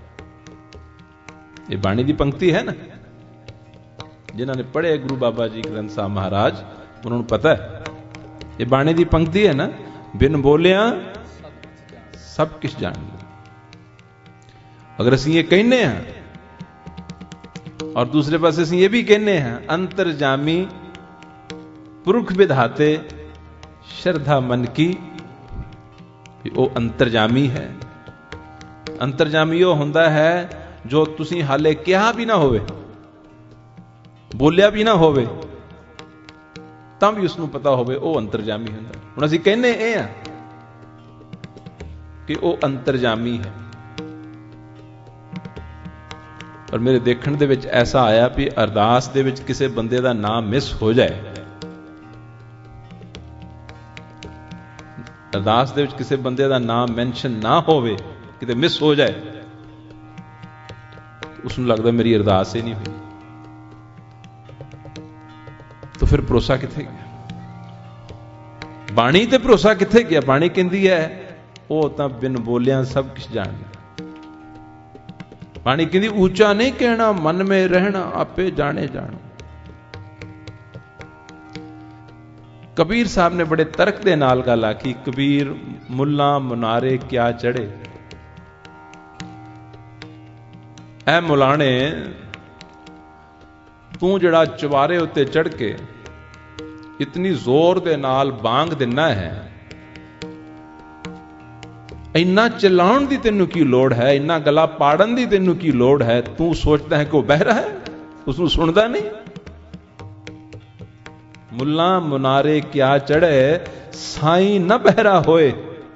ਇਹ ਬਾਣੀ ਦੀ ਪੰਕਤੀ ਹੈ ਨਾ। ਜਿਨ੍ਹਾਂ ਨੇ ਪੜ੍ਹੇ ਗੁਰੂ ਬਾਬਾ ਜੀ ਗ੍ਰੰਥ ਸਾਹਿਬ ਮਹਾਰਾਜ, ਉਹਨਾਂ ਨੂੰ ਪਤਾ ਹੈ ਇਹ ਬਾਣੀ ਦੀ ਪੰਕਤੀ ਹੈ ਨਾ। ਬਿਨ ਬੋਲਿਆਂ ਸਭ ਕੁਝ ਜਾਣਦਾ। ਅਗਰ ਅਸੀਂ ਇਹ ਕਹਿੰਦੇ ਹਾਂ, ਔਰ ਦੂਸਰੇ ਪਾਸੇ ਅਸੀਂ ਇਹ ਵੀ ਕਹਿੰਦੇ ਹਾਂ ਅੰਤਰਜਾਮੀ ਪੁਰਖ ਵਿਧਾਤੇ ਸ਼ਰਧਾ ਮਨ ਕੀ, ਉਹ ਅੰਤਰਜਾਮੀ ਹੈ। ਅੰਤਰਜਾਮੀ ਉਹ ਹੁੰਦਾ ਹੈ ਜੋ ਤੁਸੀਂ ਹਾਲੇ ਕਿਹਾ ਵੀ ਨਾ ਹੋਵੇ, ਬੋਲਿਆ ਵੀ ਨਾ ਹੋਵੇ ਤਾਂ ਵੀ ਉਸ ਨੂੰ ਪਤਾ ਹੋਵੇ ਉਹ ਅੰਤਰਜਾਮੀ ਹੁੰਦਾ। ਹੁਣ ਅਸੀਂ ਕਹਿੰਦੇ ਇਹ ਆ ਕਿ ਉਹ ਅੰਤਰਜਾਮੀ ਹੈ, ਪਰ ਮੇਰੇ ਦੇਖਣ ਦੇ ਵਿੱਚ ਐਸਾ ਆਇਆ ਵੀ ਅਰਦਾਸ ਦੇ ਵਿੱਚ ਕਿਸੇ ਬੰਦੇ ਦਾ ਨਾਮ ਮਿਸ ਹੋ ਜਾਏ, ਅਰਦਾਸ ਦੇ ਵਿੱਚ ਕਿਸੇ ਬੰਦੇ ਦਾ ਨਾਮ ਮੈਂਸ਼ਨ ਨਾ ਹੋਵੇ, ਕਿਤੇ ਮਿਸ ਹੋ ਜਾਏ, ਉਸ ਨੂੰ ਲੱਗਦਾ ਮੇਰੀ ਅਰਦਾਸ ਹੀ ਨਹੀਂ ਹੋਈ। ਤਾਂ ਫਿਰ ਭਰੋਸਾ ਕਿੱਥੇ ਗਿਆ? ਬਾਣੀ ਤੇ ਭਰੋਸਾ ਕਿੱਥੇ ਗਿਆ? ਬਾਣੀ ਕਹਿੰਦੀ ਹੈ ਉਹ ਤਾਂ ਬਿਨ ਬੋਲਿਆਂ ਸਭ ਕੁਝ ਜਾਣਦਾ। ਬਾਣੀ ਕਹਿੰਦੀ ਉੱਚਾ ਨਹੀਂ ਕਹਿਣਾ, ਮਨ ਮੇ ਰਹਿਣਾ, ਆਪੇ ਜਾਣੇ ਜਾਣੋ। ਕਬੀਰ ਸਾਹਿਬ ਨੇ ਬੜੇ ਤਰਕ ਦੇ ਨਾਲ ਗੱਲ ਆਖੀ, ਕਬੀਰ ਮੁੱਲਾ ਮੁਨਾਰੇ ਕਿਆ ਚੜੇ। ਐ ਮੁਲਾਣੇ, ਤੂੰ ਜਿਹੜਾ ਚੁਬਾਰੇ ਉੱਤੇ ਚੜ ਕੇ ਇਤਨੀ ਜ਼ੋਰ ਦੇ ਨਾਲ ਬਾਂਗ ਦਿੰਨਾ ਹੈ, ਇੰਨਾ ਚਲਾਉਣ ਦੀ ਤੈਨੂੰ ਕੀ ਲੋੜ ਹੈ, ਇੰਨਾ ਗਲਾ ਪਾੜਨ ਦੀ ਤੈਨੂੰ ਕੀ ਲੋੜ ਹੈ? ਤੂੰ ਸੋਚਦਾ ਹੈ ਕਿ ਉਹ ਬਹਿਰਾ ਹੈ, ਉਸ ਨੂੰ ਸੁਣਦਾ ਨਹੀਂ। ਮੁੱਲਾ ਮੁਨਾਰੇ ਕਿਆ ਚੜੇ, ਸਾਈਂ ਨਾ ਬਹਿਰਾ ਹੋਏ।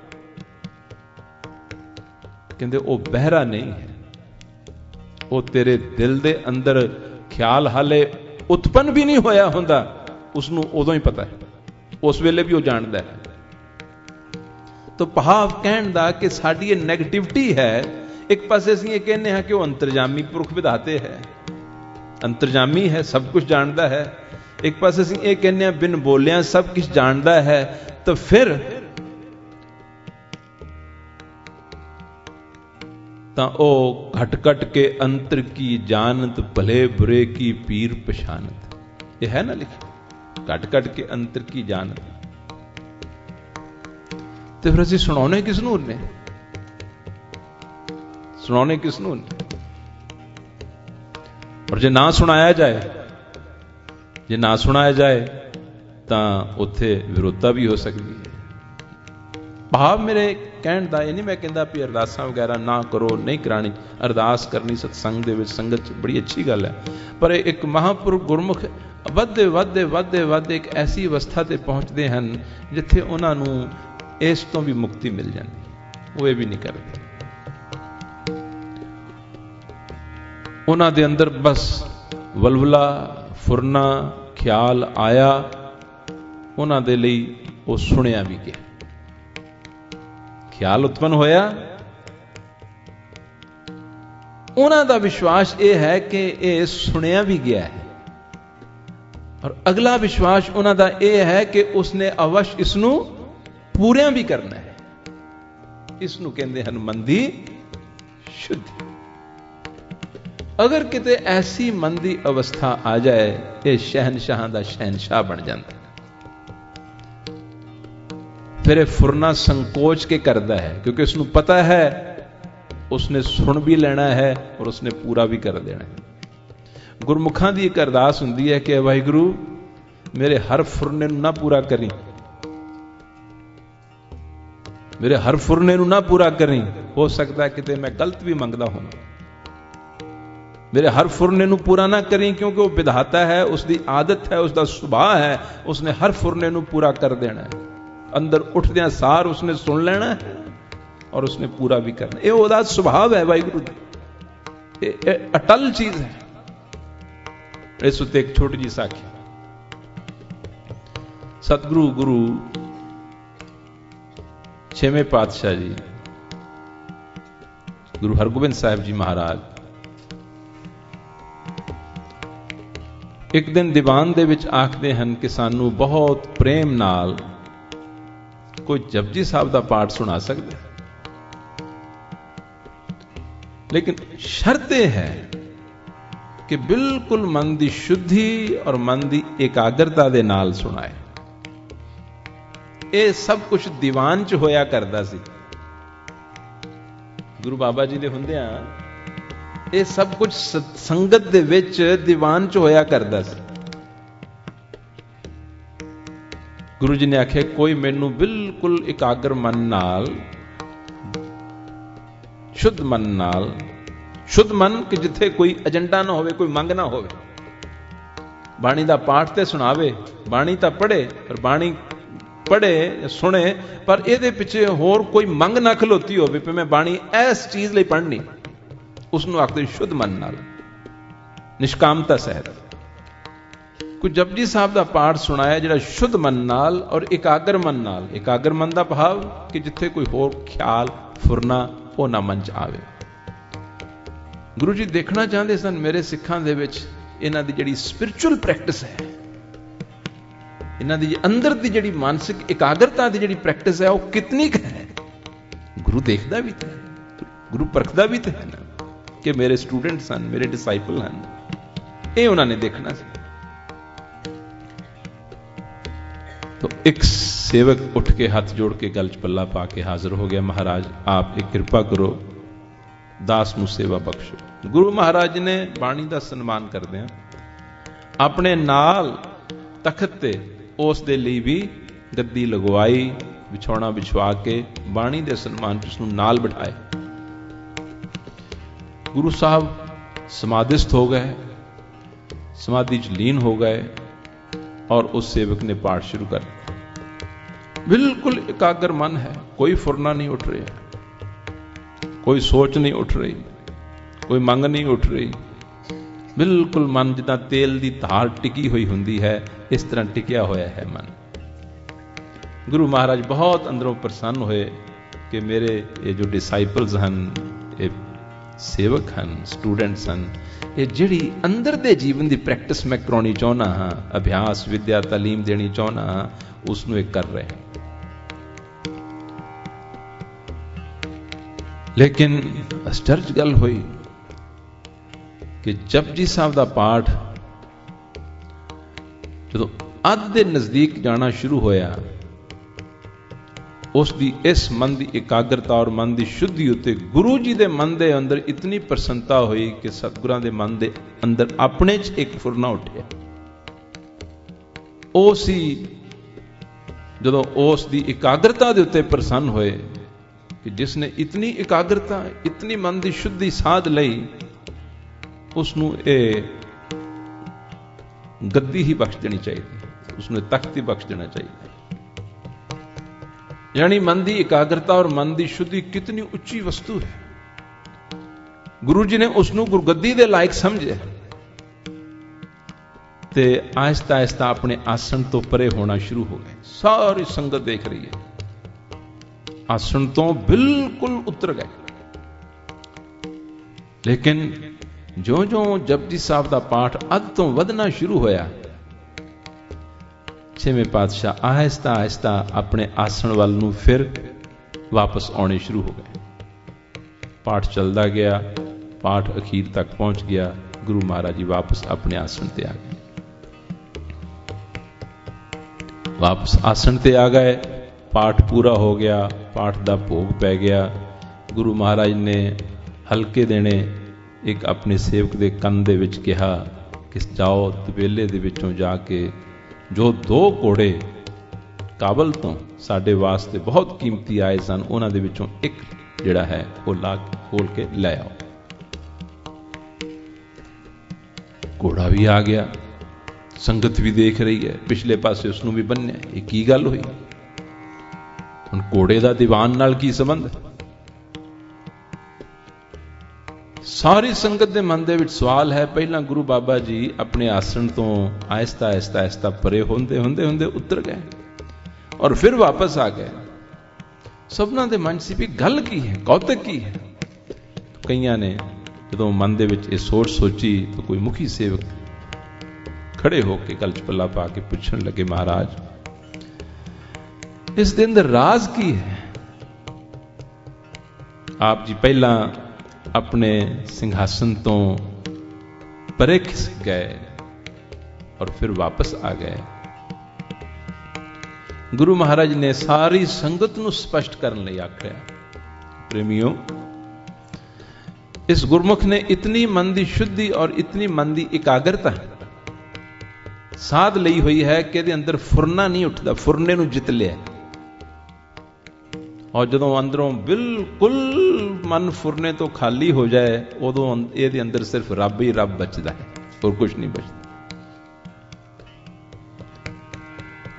ਕਹਿੰਦੇ ਉਹ ਬਹਿਰਾ ਨਹੀਂ ਹੈ, ਉਹ ਤੇਰੇ ਦਿਲ ਦੇ ਅੰਦਰ ਖਿਆਲ ਹਾਲੇ ਉਤਪੰਨ ਵੀ ਨਹੀਂ ਹੋਇਆ ਹੁੰਦਾ, ਉਸ ਨੂੰ ਉਦੋਂ ਹੀ ਪਤਾ ਹੈ, ਉਸ ਵੇਲੇ ਵੀ ਉਹ ਜਾਣਦਾ ਹੈ। ਤਾਂ ਭਾਵ ਕਹਿਣ ਦਾ ਕਿ ਸਾਡੀ ਇਹ ਨੈਗੇਟਿਵਿਟੀ ਹੈ। ਇੱਕ ਪਾਸੇ ਅਸੀਂ ਇਹ ਕਹਿੰਦੇ ਹਾਂ ਕਿ ਉਹ ਅੰਤਰਜਾਮੀ ਪੁਰਖ ਵਿਧਾਤੇ ਹੈ, ਅੰਤਰਜਾਮੀ ਹੈ, ਸਭ ਕੁਝ ਜਾਣਦਾ ਹੈ। ਇੱਕ ਪਾਸੇ ਅਸੀਂ ਇਹ ਕਹਿੰਦੇ ਹਾਂ ਬਿਨ ਬੋਲਿਆਂ ਸਭ ਕੁਝ ਜਾਣਦਾ ਹੈ। ਤਾਂ ਫਿਰ ਤਾਂ ਉਹ ਘਟ ਘਟ ਕੇ ਅੰਤਰ ਕੀ ਜਾਣਤ, ਭਲੇ ਬੁਰੇ ਕੀ ਪੀਰ ਪਛਾਨਤ। ਇਹ ਹੈ ਨਾ ਲਿਖਿਆ, ਘਟ ਘਟ ਕੇ ਅੰਤਰ ਕੀ ਜਾਣਤ। ਤੇ ਫਿਰ ਅਸੀਂ ਸੁਣਾਉਣੇ ਕਿਸ ਨੂੰ ਨੇ? ਸੁਣਾਉਣੇ ਕਿਸ ਨੂੰ ਨੇ? ਔਰ ਜੇ ਨਾ ਸੁਣਾਇਆ ਜਾਏ, ਜੇ ਨਾ ਸੁਣਾਇਆ ਜਾਏ ਤਾਂ ਉੱਥੇ ਵਿਰੋਧਤਾ ਵੀ ਹੋ ਸਕਦੀ ਹੈ। ਭਾਵ ਮੇਰੇ ਕਹਿਣ ਦਾ ਇਹ ਨਹੀਂ, ਮੈਂ ਕਹਿੰਦਾ ਵੀ ਅਰਦਾਸਾਂ ਵਗੈਰਾ ਨਾ ਕਰੋ, ਨਹੀਂ ਕਰਾਣੀ। ਅਰਦਾਸ ਕਰਨੀ ਸਤਸੰਗ ਦੇ ਵਿੱਚ, ਸੰਗਤ 'ਚ ਬੜੀ ਅੱਛੀ ਗੱਲ ਹੈ, ਪਰ ਇੱਕ ਮਹਾਂਪੁਰਖ ਗੁਰਮੁਖ ਵੱਧਦੇ ਵੱਧਦੇ ਵੱਧਦੇ ਵੱਧਦੇ ਇੱਕ ਐਸੀ ਅਵਸਥਾ ਤੇ ਪਹੁੰਚਦੇ ਹਨ ਜਿੱਥੇ ਉਹਨਾਂ ਨੂੰ ਇਸ ਤੋਂ ਵੀ ਮੁਕਤੀ ਮਿਲ ਜਾਂਦੀ। ਉਹ ਇਹ ਵੀ ਨਹੀਂ ਕਰਦੇ, ਉਹਨਾਂ ਦੇ ਅੰਦਰ ਬਸ ਵਲਵਲਾ ਫੁਰਨਾ ਖਿਆਲ ਆਇਆ, ਉਹਨਾਂ ਦੇ ਲਈ ਉਹ ਸੁਣਿਆ ਵੀ ਗਿਆ। ਖਿਆਲ ਉਤਪੰਨ ਹੋਇਆ, ਉਹਨਾਂ ਦਾ ਵਿਸ਼ਵਾਸ ਇਹ ਹੈ ਕਿ ਇਹ ਸੁਣਿਆ ਵੀ ਗਿਆ ਹੈ, ਔਰ ਅਗਲਾ ਵਿਸ਼ਵਾਸ ਉਹਨਾਂ ਦਾ ਇਹ ਹੈ ਕਿ ਉਸਨੇ ਅਵਸ਼ ਇਸ ਨੂੰ ਪੂਰਿਆਂ ਵੀ ਕਰਨਾ ਹੈ। ਇਸ ਨੂੰ ਕਹਿੰਦੇ ਹਨ ਮਨ ਦੀ ਸ਼ੁੱਧੀ। ਅਗਰ ਕਿਤੇ ਐਸੀ ਮਨ ਦੀ ਅਵਸਥਾ ਆ ਜਾਏ, ਇਹ ਸ਼ਹਿਨਸ਼ਾਹਾਂ ਦਾ ਸ਼ਹਿਨਸ਼ਾਹ ਬਣ ਜਾਂਦਾ। ਫਿਰ ਇਹ ਫੁਰਨਾ ਸੰਕੋਚ ਕੇ ਕਰਦਾ ਹੈ, ਕਿਉਂਕਿ ਉਸ ਨੂੰ ਪਤਾ ਹੈ ਉਸਨੇ ਸੁਣ ਵੀ ਲੈਣਾ ਹੈ ਔਰ ਉਸਨੇ ਪੂਰਾ ਵੀ ਕਰ ਦੇਣਾ ਹੈ। ਗੁਰਮੁਖਾਂ ਦੀ ਇੱਕ ਅਰਦਾਸ ਹੁੰਦੀ ਹੈ ਕਿ ਵਾਹਿਗੁਰੂ ਮੇਰੇ ਹਰ ਫੁਰਨੇ ਨੂੰ ਨਾ ਪੂਰਾ ਕਰੀ, ਮੇਰੇ ਹਰ ਫੁਰਨੇ ਨੂੰ ਨਾ ਪੂਰਾ ਕਰੀ। ਹੋ ਸਕਦਾ ਹੈ ਕਿਤੇ ਮੈਂ ਗਲਤ ਵੀ ਮੰਗਦਾ ਹਾਂ, ਮੇਰੇ ਹਰ ਫੁਰਨੇ ਨੂੰ ਪੂਰਾ ਨਾ ਕਰੀ, ਕਿਉਂਕਿ ਉਹ ਵਿਧਾਤਾ ਹੈ, ਉਸਦੀ ਆਦਤ ਹੈ, ਉਸਦਾ ਸੁਭਾਅ ਹੈ, ਉਸਨੇ ਹਰ ਫੁਰਨੇ ਨੂੰ ਪੂਰਾ ਕਰ ਦੇਣਾ ਹੈ। ਅੰਦਰ ਉੱਠਦਿਆਂ ਸਾਰ ਉਸਨੇ ਸੁਣ ਲੈਣਾ ਹੈ ਔਰ ਉਸਨੇ ਪੂਰਾ ਵੀ ਕਰਨਾ। ਇਹ ਉਹਦਾ ਸੁਭਾਅ ਹੈ ਵਾਹਿਗੁਰੂ ਦਾ, ਇਹ ਅਟਲ ਚੀਜ਼ ਹੈ। ਇਸ ਉੱਤੇ ਇੱਕ ਛੋਟੀ ਜਿਹੀ ਸਾਖੀ। ਸਤਿਗੁਰੂ ਗੁਰੂ 6ਵੇਂ ਪਾਤਸ਼ਾਹ ਜੀ ਗੁਰੂ ਹਰਗੋਬਿੰਦ ਸਾਹਿਬ ਜੀ ਮਹਾਰਾਜ ਇੱਕ ਦਿਨ ਦੀਵਾਨ ਦੇ ਵਿੱਚ ਆਖਦੇ ਹਨ ਕਿ ਸਾਨੂੰ ਬਹੁਤ ਪ੍ਰੇਮ ਨਾਲ ਕੋਈ ਜਪਜੀ ਸਾਹਿਬ ਦਾ ਪਾਠ ਸੁਣਾ ਸਕਦੇ, ਲੇਕਿਨ ਸ਼ਰਤ ਇਹ ਹੈ ਕਿ ਬਿਲਕੁਲ ਮਨ ਦੀ ਸ਼ੁੱਧੀ ਔਰ ਮਨ ਦੀ ਇਕਾਗਰਤਾ ਦੇ ਨਾਲ ਸੁਣਾਏ। ਇਹ ਸਭ ਕੁਝ ਦੀਵਾਨ 'ਚ ਹੋਇਆ ਕਰਦਾ ਸੀ। ਗੁਰੂ ਬਾਬਾ ਜੀ ਦੇ ਹੁੰਦਿਆਂ ਇਹ ਸਭ ਕੁਝ ਸੰਗਤ ਦੇ ਵਿੱਚ ਦੀਵਾਨ 'ਚ ਹੋਇਆ ਕਰਦਾ ਸੀ। ਗੁਰੂ ਜੀ ਨੇ ਆਖਿਆ ਕੋਈ ਮੈਨੂੰ ਬਿਲਕੁਲ ਇਕਾਗਰ ਮਨ ਨਾਲ, ਸ਼ੁੱਧ ਮਨ ਨਾਲ, ਸ਼ੁੱਧ ਮਨ ਕਿ ਜਿੱਥੇ ਕੋਈ ਏਜੰਡਾ ਨਾ ਹੋਵੇ, ਕੋਈ ਮੰਗ ਨਾ ਹੋਵੇ, ਬਾਣੀ ਦਾ ਪਾਠ ਤੇ ਸੁਣਾਵੇ, ਬਾਣੀ ਤਾਂ ਪੜ੍ਹੇ, ਪਰ ਬਾਣੀ ਪੜ੍ਹੇ ਸੁਣੇ, ਪਰ ਇਹਦੇ ਪਿੱਛੇ ਹੋਰ ਕੋਈ ਮੰਗ ਨਾ ਖਲੋਤੀ ਹੋਵੇ ਵੀ ਮੈਂ ਬਾਣੀ ਇਸ ਚੀਜ਼ ਲਈ ਪੜ੍ਹਨੀ। ਉਸ ਨੂੰ ਆਖਦੇ ਸ਼ੁੱਧ ਮਨ ਨਾਲ, ਨਿਸ਼ਕਾਮਤਾ ਸਹਿਤ। ਕੋਈ ਜਪਜੀ ਸਾਹਿਬ ਦਾ ਪਾਠ ਸੁਣਾਇਆ ਜਿਹੜਾ ਸ਼ੁੱਧ ਮਨ ਨਾਲ ਔਰ ਇਕਾਗਰ ਮਨ ਨਾਲ। ਇਕਾਗਰ ਮਨ ਦਾ ਭਾਵ ਕਿ ਜਿੱਥੇ ਕੋਈ ਹੋਰ ਖਿਆਲ ਫੁਰਨਾ ਉਹ ਨਾ ਮਨ ਚ ਆਵੇ। ਗੁਰੂ ਜੀ ਦੇਖਣਾ ਚਾਹੁੰਦੇ ਸਨ ਮੇਰੇ ਸਿੱਖਾਂ ਦੇ ਵਿੱਚ ਇਹਨਾਂ ਦੀ ਜਿਹੜੀ ਸਪਿਰਿਚੁਅਲ ਪ੍ਰੈਕਟਿਸ ਹੈ, ਇਹਨਾਂ ਦੀ ਅੰਦਰ ਦੀ ਜਿਹੜੀ ਮਾਨਸਿਕ ਇਕਾਗਰਤਾ ਦੀ ਜਿਹੜੀ ਪ੍ਰੈਕਟਿਸ ਹੈ ਉਹ ਕਿਤਨੀ ਕੁ ਹੈ। ਗੁਰੂ ਦੇਖਦਾ ਵੀ ਤਾਂ ਹੈ, ਗੁਰੂ ਪਰਖਦਾ ਵੀ ਤਾਂ ਹੈ ਨਾ ਕਿ ਮੇਰੇ ਸਟੂਡੈਂਟਸ ਹਨ, ਮੇਰੇ ਡਿਸਾਈਪਲ ਹਨ। ਇਹ ਉਹਨਾਂ ਨੇ ਦੇਖਣਾ ਸੀ। तो एक सेवक उठ के हाथ जोड़ के गल च पल्ला पा के हाजिर हो गया, महाराज आप एक कृपा करो, दास नूं सेवा बख्शो। गुरु महाराज ने बाणी का सन्मान करदे अपने नाल तखत ते उस दे लई भी गद्दी लगवाई, बिछौना बिछवा के बाणी दे सन्मान च उसनूं नाल बिठाए। गुरु साहब समाधिस्थ हो गए, समाधि च लीन हो गए और उस सेवक ने पाठ शुरू कर दिया। बिल्कुल एकाग्र मन है, कोई फुरना नहीं उठ रही, कोई सोच नहीं उठ रही, कोई मंग नहीं उठ रही। बिल्कुल मन जिदा तेल दी धार टिकी हुई हुंदी है, इस तरह टिकिया होया है मन। गुरु महाराज बहुत अंदरों प्रसन्न हुए कि मेरे ये जो डिसाइपल्स हैं, ये सेवक हैं, स्टूडेंट्स हैं, ये जिहड़ी अंदर दे जीवन दी प्रैक्टिस मैं कराउणी चाहुंदा हां, अभ्यास विद्या तालीम देनी चाहुंदा हां, उसनूं ये कर रहे हैं। लेकिन आश्चर्य गल हुई कि जपजी साहब दा पाठ जदों अध दे नजदीक जाना शुरू होया, उस दी इस मन की एकाग्रता और मन की शुद्धि उत्ते गुरु जी के मन के अंदर इतनी प्रसन्नता हुई कि सतगुरां दे मन के अंदर अपने च एक फुरना उठिया। ਉਹ ਸੀ ਜਦੋਂ ਉਸ ਦੀ ਇਕਾਗਰਤਾ ਦੇ ਉੱਤੇ ਪ੍ਰਸੰਨ ਹੋਏ ਕਿ ਜਿਸ ਨੇ ਇਤਨੀ ਇਕਾਗਰਤਾ, ਇਤਨੀ ਮਨ ਦੀ ਸ਼ੁੱਧੀ ਸਾਧ ਲਈ, ਉਸ ਨੂੰ ਇਹ ਗੱਦੀ ਹੀ ਬਖਸ਼ ਦੇਣੀ ਚਾਹੀਦੀ, ਉਸ ਨੂੰ ਤਖਤ ਹੀ ਬਖਸ਼ ਦੇਣਾ ਚਾਹੀਦਾ। यानी मन की एकाग्रता और मन की शुद्धि कितनी उच्ची वस्तु है। गुरु जी ने उसनों गुरगद्दी के लायक समझे ते आहिस्ता आहिस्ता अपने आसन तो परे होना शुरू हो गए। सारी संगत देख रही है, आसन तो बिल्कुल उतर गए। लेकिन जो जो जपजी साहब का पाठ अध तो वधना शुरू होया, छेवें पातशाह आहिस्ता आहिस्ता अपने आसन वाल नूं फिर वापस आने शुरू हो गए। पाठ चलता गया, पाठ अखीर तक पहुंच गया, गुरु महाराज जी वापस अपने आसन ते आ गए। वापस आसन ते आ गए, पाठ पूरा हो गया, पाठ दा भोग पै गया। गुरु महाराज ने हल्के देने एक अपने सेवक दे कंन दे विच कहा कि जाओ तबेले दे विचों जाके जो 2 घोड़े काबल तो साडे वास्ते बहुत कीमती आए सन, उन्हां दे विचों एक जिहड़ा है वो ला खोल के लै आओ। घोड़ा भी आ गया, संगत भी देख रही है, पिछले पासे उसनूं भी बन्निया। ये की गल हुई? हुण घोड़े दा दीवान नाल की संबंध? सारी संगत दे मन दे विच सवाल है। पहला गुरु बाबा जी अपने आसन तो आहिस्ता आहिस्ता आहिस्ता परे होंदे होंदे होंदे उतर गए और फिर वापस आ गए। सबना दे मन सी भी गल की है, कौतक की है। कईयां ने जदों मन दे विच ये सोच सोची तो कोई मुखी सेवक खड़े होके गल च पल्ला पा के पुछण लगे, महाराज इस दे अंदर राज की है? आप जी पहला अपने सिंहासन तो परे खिसक गए और फिर वापस आ गए। गुरु महाराज ने सारी संगत नूं स्पष्ट करने लई आखिया, प्रेमियों इस गुरमुख ने इतनी मन की शुद्धि और इतनी मन की एकाग्रता साध लई हुई है कि इहदे अंदर फुरना नहीं उठता, फुरने नूं जित लिया। और जदों अंदरों बिल्कुल मन फुरने तो खाली हो जाए, उदों इहदे अंदर सिर्फ रब ही रब बचदा है, और कुछ नहीं बचता।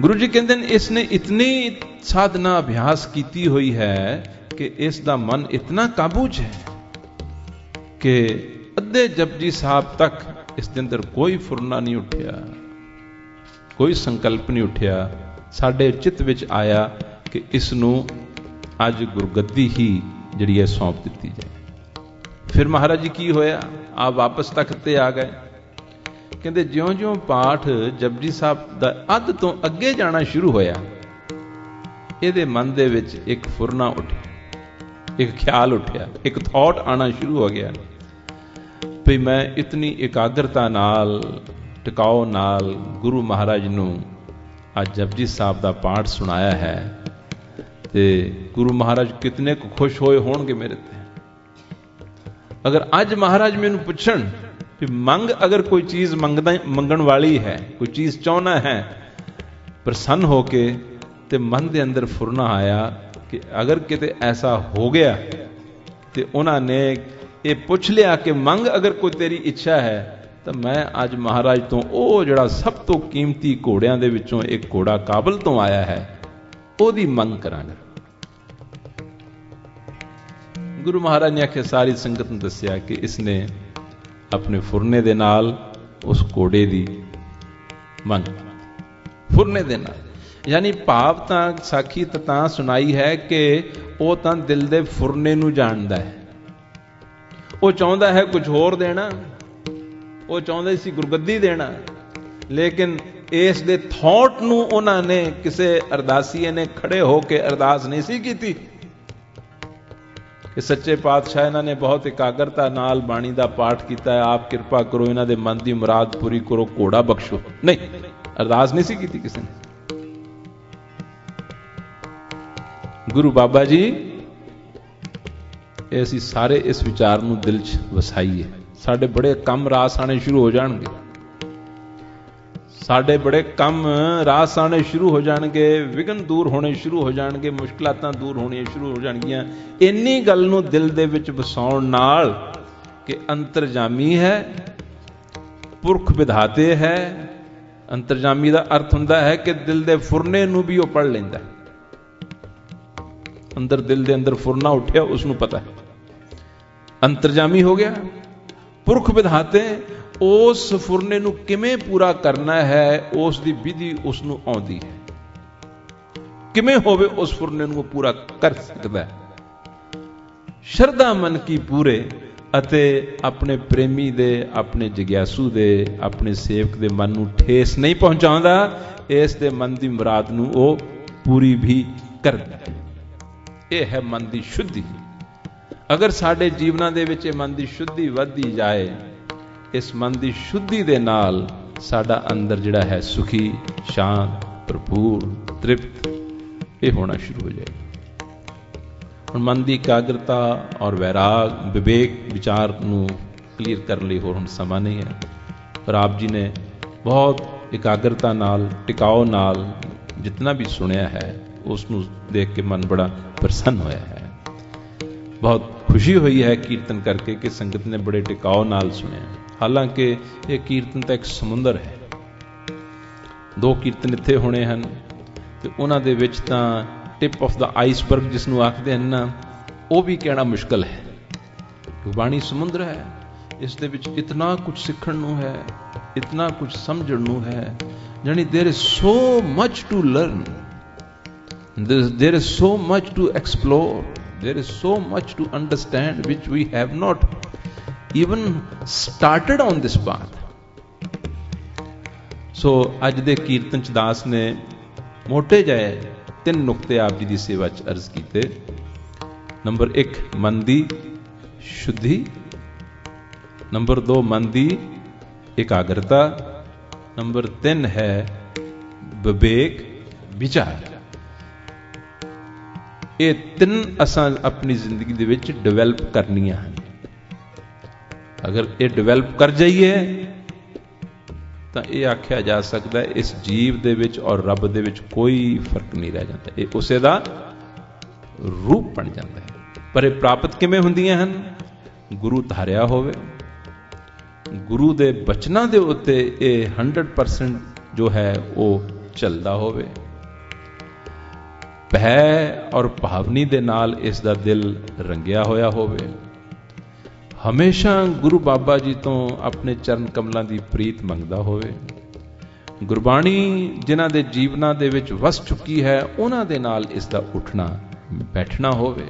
गुरु जी कहते हैं इसने इतनी साधना अभ्यास की हुई है कि इसका मन इतना काबू च है कि अद्धे जपजी साहब तक इसके अंदर कोई फुरना नहीं उठिया, कोई संकल्प नहीं उठिया। साडे चित्त विच आया कि इसनूं अज गुरगद्दी ही जिहड़ी है सौंप दित्ती जाए। फिर महाराज जी की होया, आप वापस तख्त ते आ गए। कहते ज्यों ज्यों पाठ जपजी साहब दा अध तो अगे जाना शुरू होया, इहदे मन दे विच एक फुरना उठिया, एक ख्याल उठिया, एक थॉट आना शुरू हो गया भी मैं इतनी एकाग्रता नाल टिकाओ नाल गुरु महाराज नूं अज जपजी साहब दा पाठ सुनाया है ते गुरु महाराज कितने को खुश होए होणगे मेरे ते। अगर अज महाराज मैनूं पुछण कि मंग, अगर कोई चीज मंगण वाली है, कोई चीज चाहना है प्रसन्न होके, ते मन के अंदर फुरना आया कि अगर किते ऐसा हो गया तो उन्होंने ये पूछ लिया कि मंग अगर कोई तेरी इच्छा है तो मैं अज महाराज तो वो जड़ा सब तो कीमती घोड़ियां दे विचों एक घोड़ा काबल तो आया है ओदी मंग करांगा। गुरु महाराज ने आखिया सारी संगत ने दसिया कि इसने अपने फुरने दे नाल उस घोड़े दी मंग, फुरने दे नाल, यानी भाव तां साखी तां सुनाई है कि वो तां दिल दे फुरने नूं जानदा है। वो चाहुंदा है कुछ होर देना, वो चाहुंदे सी गुरगद्दी देना, लेकिन इस दे थॉट नूं उन्हां ने किसे अरदासीए ने खड़े होके अरदास नहीं सी कीती कि सच्चे पातशाह इन्हां ने बहुत एकाग्रता नाल बाणी दा पाठ कीता है, आप किरपा करो इन्हां दे मन दी मुराद पूरी करो, घोड़ा बख्शो। नहीं, अरदास नहीं सी कीती किसी ने। गुरु बाबा जी असीं सारे इस विचार नूं दिल च वसाईए, साडे बड़े कम रास आने शुरू हो जाणगे, साडे बड़े कम रास आने शुरू हो जाणगे, विघन दूर होने शुरू हो जाणगे, मुश्किलातां दूर होणियां शुरू हो जाणगियां। इन्नी गल नूं दिल दे विच वसाउण नाल कि अंतरजामी है, पुरख विधाते है। अंतरजामी दा अर्थ हुंदा है कि दिल दे फुरने नूं भी वो पढ़ लैंदा है। अंदर दिल दे अंदर फुरना उठिया उसनूं पता है, अंतरजामी हो गया। पुरख विधाते उस फुरने नूं किवें पूरा करना है उस दी विधि उसनूं आउंदी है, किवें होवे उस फुरने नूं पूरा कर सकदा है। शरधा मन की पूरे अते अपने प्रेमी दे, अपने जिग्यासू दे, अपने सेवक दे मन नूं ठेस नहीं पहुंचाउंदा, इस दे मन दी मुराद नूं वो पूरी भी करदा है। यह है मन की शुद्धि। अगर साडे जीवना दे विच मन की शुद्धि वधदी जाए, इस मन की शुद्धि दे नाल साडा अंदर जिहड़ा है सुखी, शांत, भरपूर, तृप्त ये होना शुरू हो जाए। हुण मन की एकाग्रता और वैराग, विवेक, विचार नूं क्लीयर करने लई होर हुण समा नहीं है, पर आप जी ने बहुत एकाग्रता नाल, टिकाओ नाल जितना भी सुनिया है उसनूं देख के मन बड़ा प्रसन्न होया है। बहुत खुशी हुई है कीर्तन करके कि संगत ने बड़े टिकाओ नाल सुनिया। हालांकि ये कीर्तन तो एक समुंदर है, दो कीर्तन इत्थे होने हैं तो उन्हां दे विच तां टिप ऑफ द आइसबर्ग जिसनूं आखदे हैं ना, वो भी कहना मुश्किल है। गुरबाणी समुंदर है, इस दे विच इतना कुछ सीखण नूं है, इतना कुछ समझण नूं है, यानी there is so much to learn, there is so much to explore, there is so much to understand which we have not even started on this path. So ਅੱਜ ਦੇ ਕੀਰਤਨ ਚ ਦਾਸ ਨੇ ਮੋਟੇ ਜਾਏ 3 ਨੁਕਤੇ ਆਪ ਜੀ ਦੀ ਸੇਵਾ ਚ ਅਰਜ਼ ਕੀਤੇ। ਨੰਬਰ 1 ਮਨ ਦੀ ਸ਼ੁੱਧੀ, ਨੰਬਰ 2 ਮਨ ਦੀ ਇਕਾਗਰਤਾ, ਨੰਬਰ 3 ਹੈ ਵਿਵੇਕ, ਵਿਚਾਰ। ये 3 असां अपनी जिंदगी दे विच डिवेलप करनियां हैं। अगर ये डिवेलप कर जाइए तो ये आख्या जा सकता है इस जीव दे विच और रब दे विच कोई फर्क नहीं रह जाता, ये उसे दा रूप बन जाता है। पर ये प्राप्त किवें हुंदियां हन? गुरु धारिया होवे, गुरु दे बचनां दे उत्ते ये 100% जो है वो ਚੱਲਦਾ ਹੋਵੇ। ਭੈ ਔਰ ਭਾਵਨੀ ਦੇ ਨਾਲ ਇਸ ਦਾ ਦਿਲ ਰੰਗਿਆ ਹੋਇਆ ਹੋਵੇ। ਹਮੇਸ਼ਾ ਗੁਰੂ ਬਾਬਾ ਜੀ ਤੋਂ ਆਪਣੇ ਚਰਨ ਕਮਲਾਂ ਦੀ ਪ੍ਰੀਤ ਮੰਗਦਾ ਹੋਵੇ। ਗੁਰਬਾਣੀ ਜਿਨ੍ਹਾਂ ਦੇ ਜੀਵਨਾਂ ਦੇ ਵਿੱਚ ਵਸ ਚੁੱਕੀ ਹੈ, ਉਹਨਾਂ ਦੇ ਨਾਲ ਇਸ ਦਾ ਉੱਠਣਾ ਬੈਠਣਾ ਹੋਵੇ।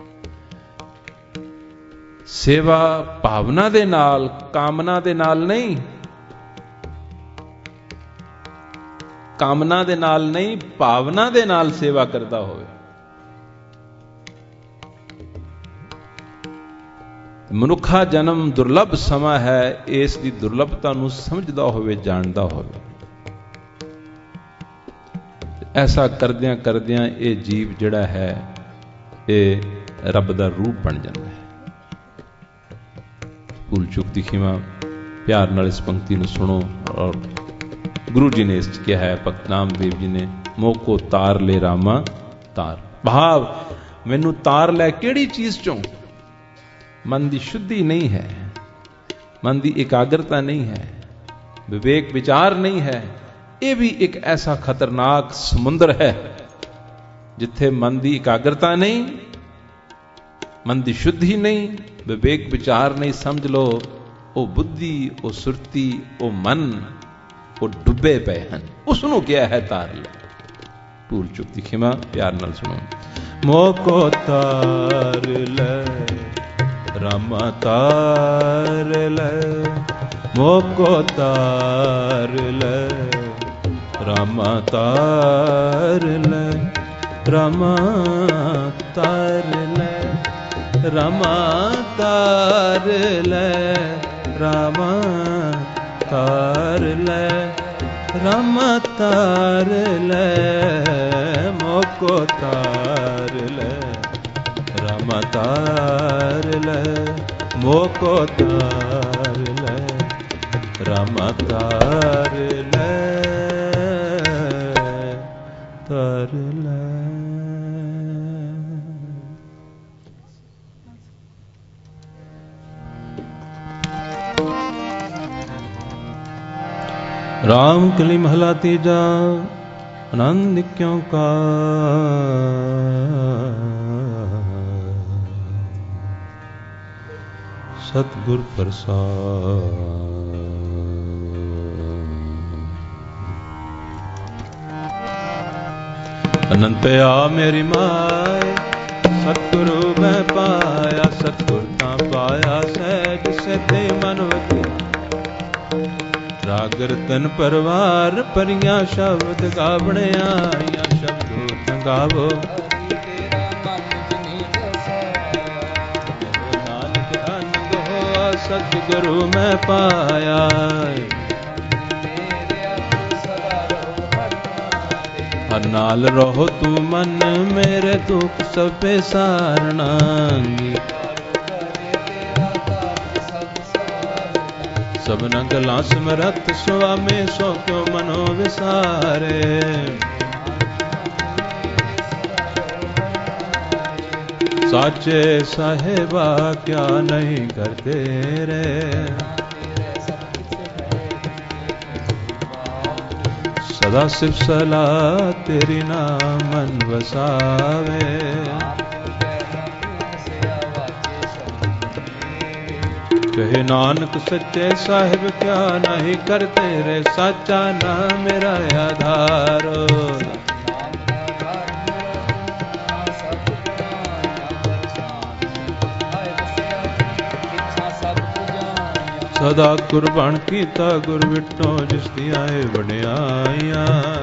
ਸੇਵਾ ਭਾਵਨਾ ਦੇ ਨਾਲ, ਕਾਮਨਾ ਦੇ ਨਾਲ ਨਹੀਂ, ਕਾਮਨਾ ਦੇ ਨਾਲ ਨਹੀਂ, ਭਾਵਨਾ ਦੇ ਨਾਲ ਸੇਵਾ ਕਰਦਾ ਹੋਵੇ। ਮਨੁੱਖਾ ਜਨਮ ਦੁਰਲਭ ਸਮਾਂ ਹੈ, ਇਸ ਦੀ ਦੁਰਲਭਤਾ ਨੂੰ ਸਮਝਦਾ ਹੋਵੇ, ਜਾਣਦਾ ਹੋਵੇ। ਐਸਾ ਕਰਦਿਆਂ ਕਰਦਿਆਂ ਇਹ ਜੀਵ ਜਿਹੜਾ ਹੈ ਇਹ ਰੱਬ ਦਾ ਰੂਪ ਬਣ ਜਾਂਦਾ ਹੈ। ਭੁੱਲ ਚੁੱਕ ਦੀ ਖਿਮਾ ਪਿਆਰ ਨਾਲ ਇਸ ਪੰਕਤੀ ਨੂੰ ਸੁਣੋ। ਔਰ ਗੁਰੂ ਜੀ ਨੇ ਇਸ ਚ ਕਿਹਾ ਹੈ, ਭਗਤ ਨਾਮਦੇਵ ਜੀ ਨੇ, ਮੋਕੋ ਤਾਰ ਲੈ ਰਾਮਾ ਤਾਰ। ਭਾਵ ਮੈਨੂੰ ਤਾਰ ਲੈ ਕਿਹੜੀ ਚੀਜ਼ ਚੋਂ? ਮਨ ਦੀ ਸ਼ੁੱਧੀ ਨਹੀਂ ਹੈ, ਮਨ ਦੀ ਇਕਾਗਰਤਾ ਨਹੀਂ ਹੈ, ਵਿਵੇਕ ਵਿਚਾਰ ਨਹੀਂ ਹੈ। ਇਹ ਵੀ ਇੱਕ ਐਸਾ ਖਤਰਨਾਕ ਸਮੁੰਦਰ ਹੈ ਜਿੱਥੇ ਮਨ ਦੀ ਇਕਾਗਰਤਾ ਨਹੀਂ, ਮਨ ਦੀ ਸ਼ੁੱਧੀ ਨਹੀਂ, ਵਿਵੇਕ ਵਿਚਾਰ ਨਹੀਂ। ਸਮਝ ਲਓ ਉਹ ਬੁੱਧੀ, ਉਹ ਸੁਰਤੀ, ਉਹ ਮਨ, ਉਹ ਡੁੱਬੇ ਪਏ ਹਨ। ਉਸ ਨੂੰ ਕਿਹਾ ਹੈ ਤਾਰ ਲੈ। ਭੁੱਲ ਚੁੱਕ ਦੀ ਖਿਮਾ ਪਿਆਰ ਨਾਲ ਸੁਣੋ। ਮੋਕੋ ਤਾਰ ਲੈ ਰਾਮਾ ਤਾਰ ਲੈ, ਮੋਕੋ ਤਾਰ ਲੈ ਰਾਮਾ ਤਾਰ ਲੈ, ਰਾਮਾ ਤਾਰ ਲੈ, ਰਾਮਾ ਤਾਰ ਲੈ, ਰਾਮਾ ਤਾਰ ਲੈ, ਰਾਮਾ ਤਾਰ ਲੈ, ਮੋਕੋ ਤਾਰ ਲੈ, ਰਾਮਾ ਤਾਰ ਲੈ, ਮੋਕੋ ਤਾਰ ਲੈ, ਰਾਮਾ ਤਾਰ ਲੈ, ਤਾਰ ਲੈ। ਰਾਮ ਕਲੀ ਮਹਲਾ ਤੀਜਾ। ਆਨੰਦ ਕਿਉਂ ਕਾ ਸਤਿਗੁਰ ਪ੍ਰਸਾਦ। ਅਨੰਤ ਆ ਮੇਰੀ ਮਾਏ, ਸਤਿਗੁਰੂ ਮੈਂ ਪਾਇਆ, ਸਤਿਗੁਰ ਤਾਂ ਪਾਇਆ ਸਹਿਜ ਸਤੇ ਮਨ ਵਤੀ। ਰਾਗਰ ਤਨ ਪਰਵਾਰ ਪਰੀਆਂ ਸ਼ਬਦ ਗਾਵਣੇ ਆਈਆਂ, ਸ਼ਬਦੋ ਚੰਗਾਵੋ ਨਾਨਕ ਆਨੰਦ ਹੋਆ, ਸਤਿਗੁਰੂ ਮੈਂ ਪਾਇਆ। ਹਰ ਨਾਲ ਰਹੋ ਤੂੰ ਮਨ ਮੇਰੇ, ਦੁੱਖ ਸਭੇ ਸਾਰਨਾਂਗੀ। ਸਭਨਾ ਗਲਾਂ ਸਮਰੱਥ ਸੁਆਮੀ, ਸੋ ਕਿਉ ਮਨੋ ਵਿਸਾਰੇ। ਸਾਚੇ ਸਾਹਿਬਾ ਕਿਆ ਨਹੀਂ ਕਰਦੇ ਰੇ। ਸਦਾ ਸਿਫ ਸਲਾਹ ਤੇਰੀ ਨਾਮ ਮਨ ਵਸਾਵੇ। ਕਹੇ ਨਾਨਕ ਸੱਚੇ ਸਾਹਿਬ ਕਿਆ ਨਹੀਂ ਕਰਤੇ ਰੇ। ਸਾਚਾ ਨਾਮ ਮੇਰਾ ਆਧਾਰ। ਸਦਾ ਕੁਰਬਾਨ ਕੀਤਾ ਗੁਰ ਵਿਟੋ, ਜਿਸ ਦੀਆਂ ਏ ਵਡਿਆਈਆਂ।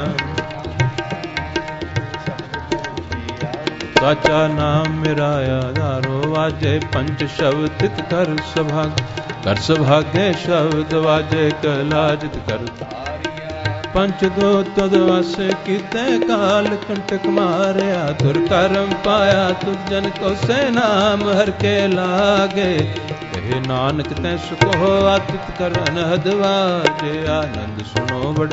ਸਾਚਾ ਨਾਮ ਮੇਰਾ ਆਧਾਰੋ, ਵਾਜੇ ਪੰਚ ਸ਼ਬਦ ਤਿਤ ਕਰ ਸੁਭਾਗ। ਕਰ ਸੁਭਾਗੇ ਸ਼ਬਦ ਵਾਜੇ ਕਲਾਜਿਤ ਕਰ। ਪੰਚ ਦੋ ਤਦ ਵਸ ਕੀਤੇ, ਕਾਲ ਕੰਟਕ ਮਾਰਿਆ। ਤੁਰ ਕਰਮ ਪਾਇਆ ਤੁਧ ਜਨ ਕੋ ਸੇ, ਨਾਮ ਹਰ ਕੇ ਲਾਗੇ। ਕਹੇ ਨਾਨਕ ਤੈ ਸੁਖ ਹੋਆ, ਤਿਤ ਕਰ ਅਨਹਦ ਵਾਜੇ। ਆਨੰਦ ਸੁਣੋ ਬੜ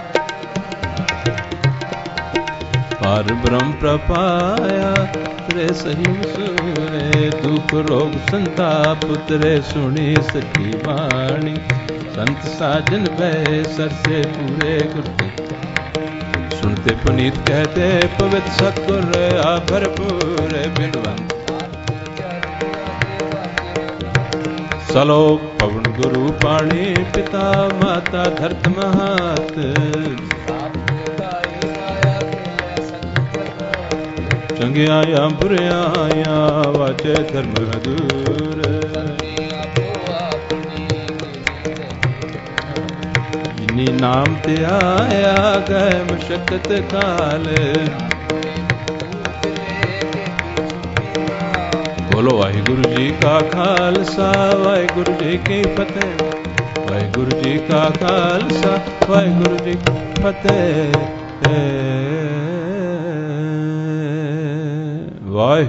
ਪਰ ਬ੍ਰਹਮ ਪ੍ਰਪਾਇਆ। ਤੇਰੇ ਸਹੀ ਸੂਰੇ ਦੁਖ ਰੋਗ ਸੰਤਾਪ, ਤੇਰੇ ਸੁਣੀ ਸੱਚੀ ਬਾਣੀ। ਸੰਤ ਸਾਜਨ ਬੈ ਸਰਸੇ ਪੂਰੇ ਗੁਰ। सुनते पुनीत कहते पवित्र सतगुर आ भरपूर बिनवंत सलोक पवन गुरु पाणी पिता माता धरत महत चंगियाया बुरियाया वाचे धर्म दूर जिनी नाम ते आया गए मशक्कत काल बोलो वाहिगुरु जी का खालसा वाहिगुरु जी की फतेह वाहिगुरु जी का खालसा वाहिगुरु जी की फतेह वाहि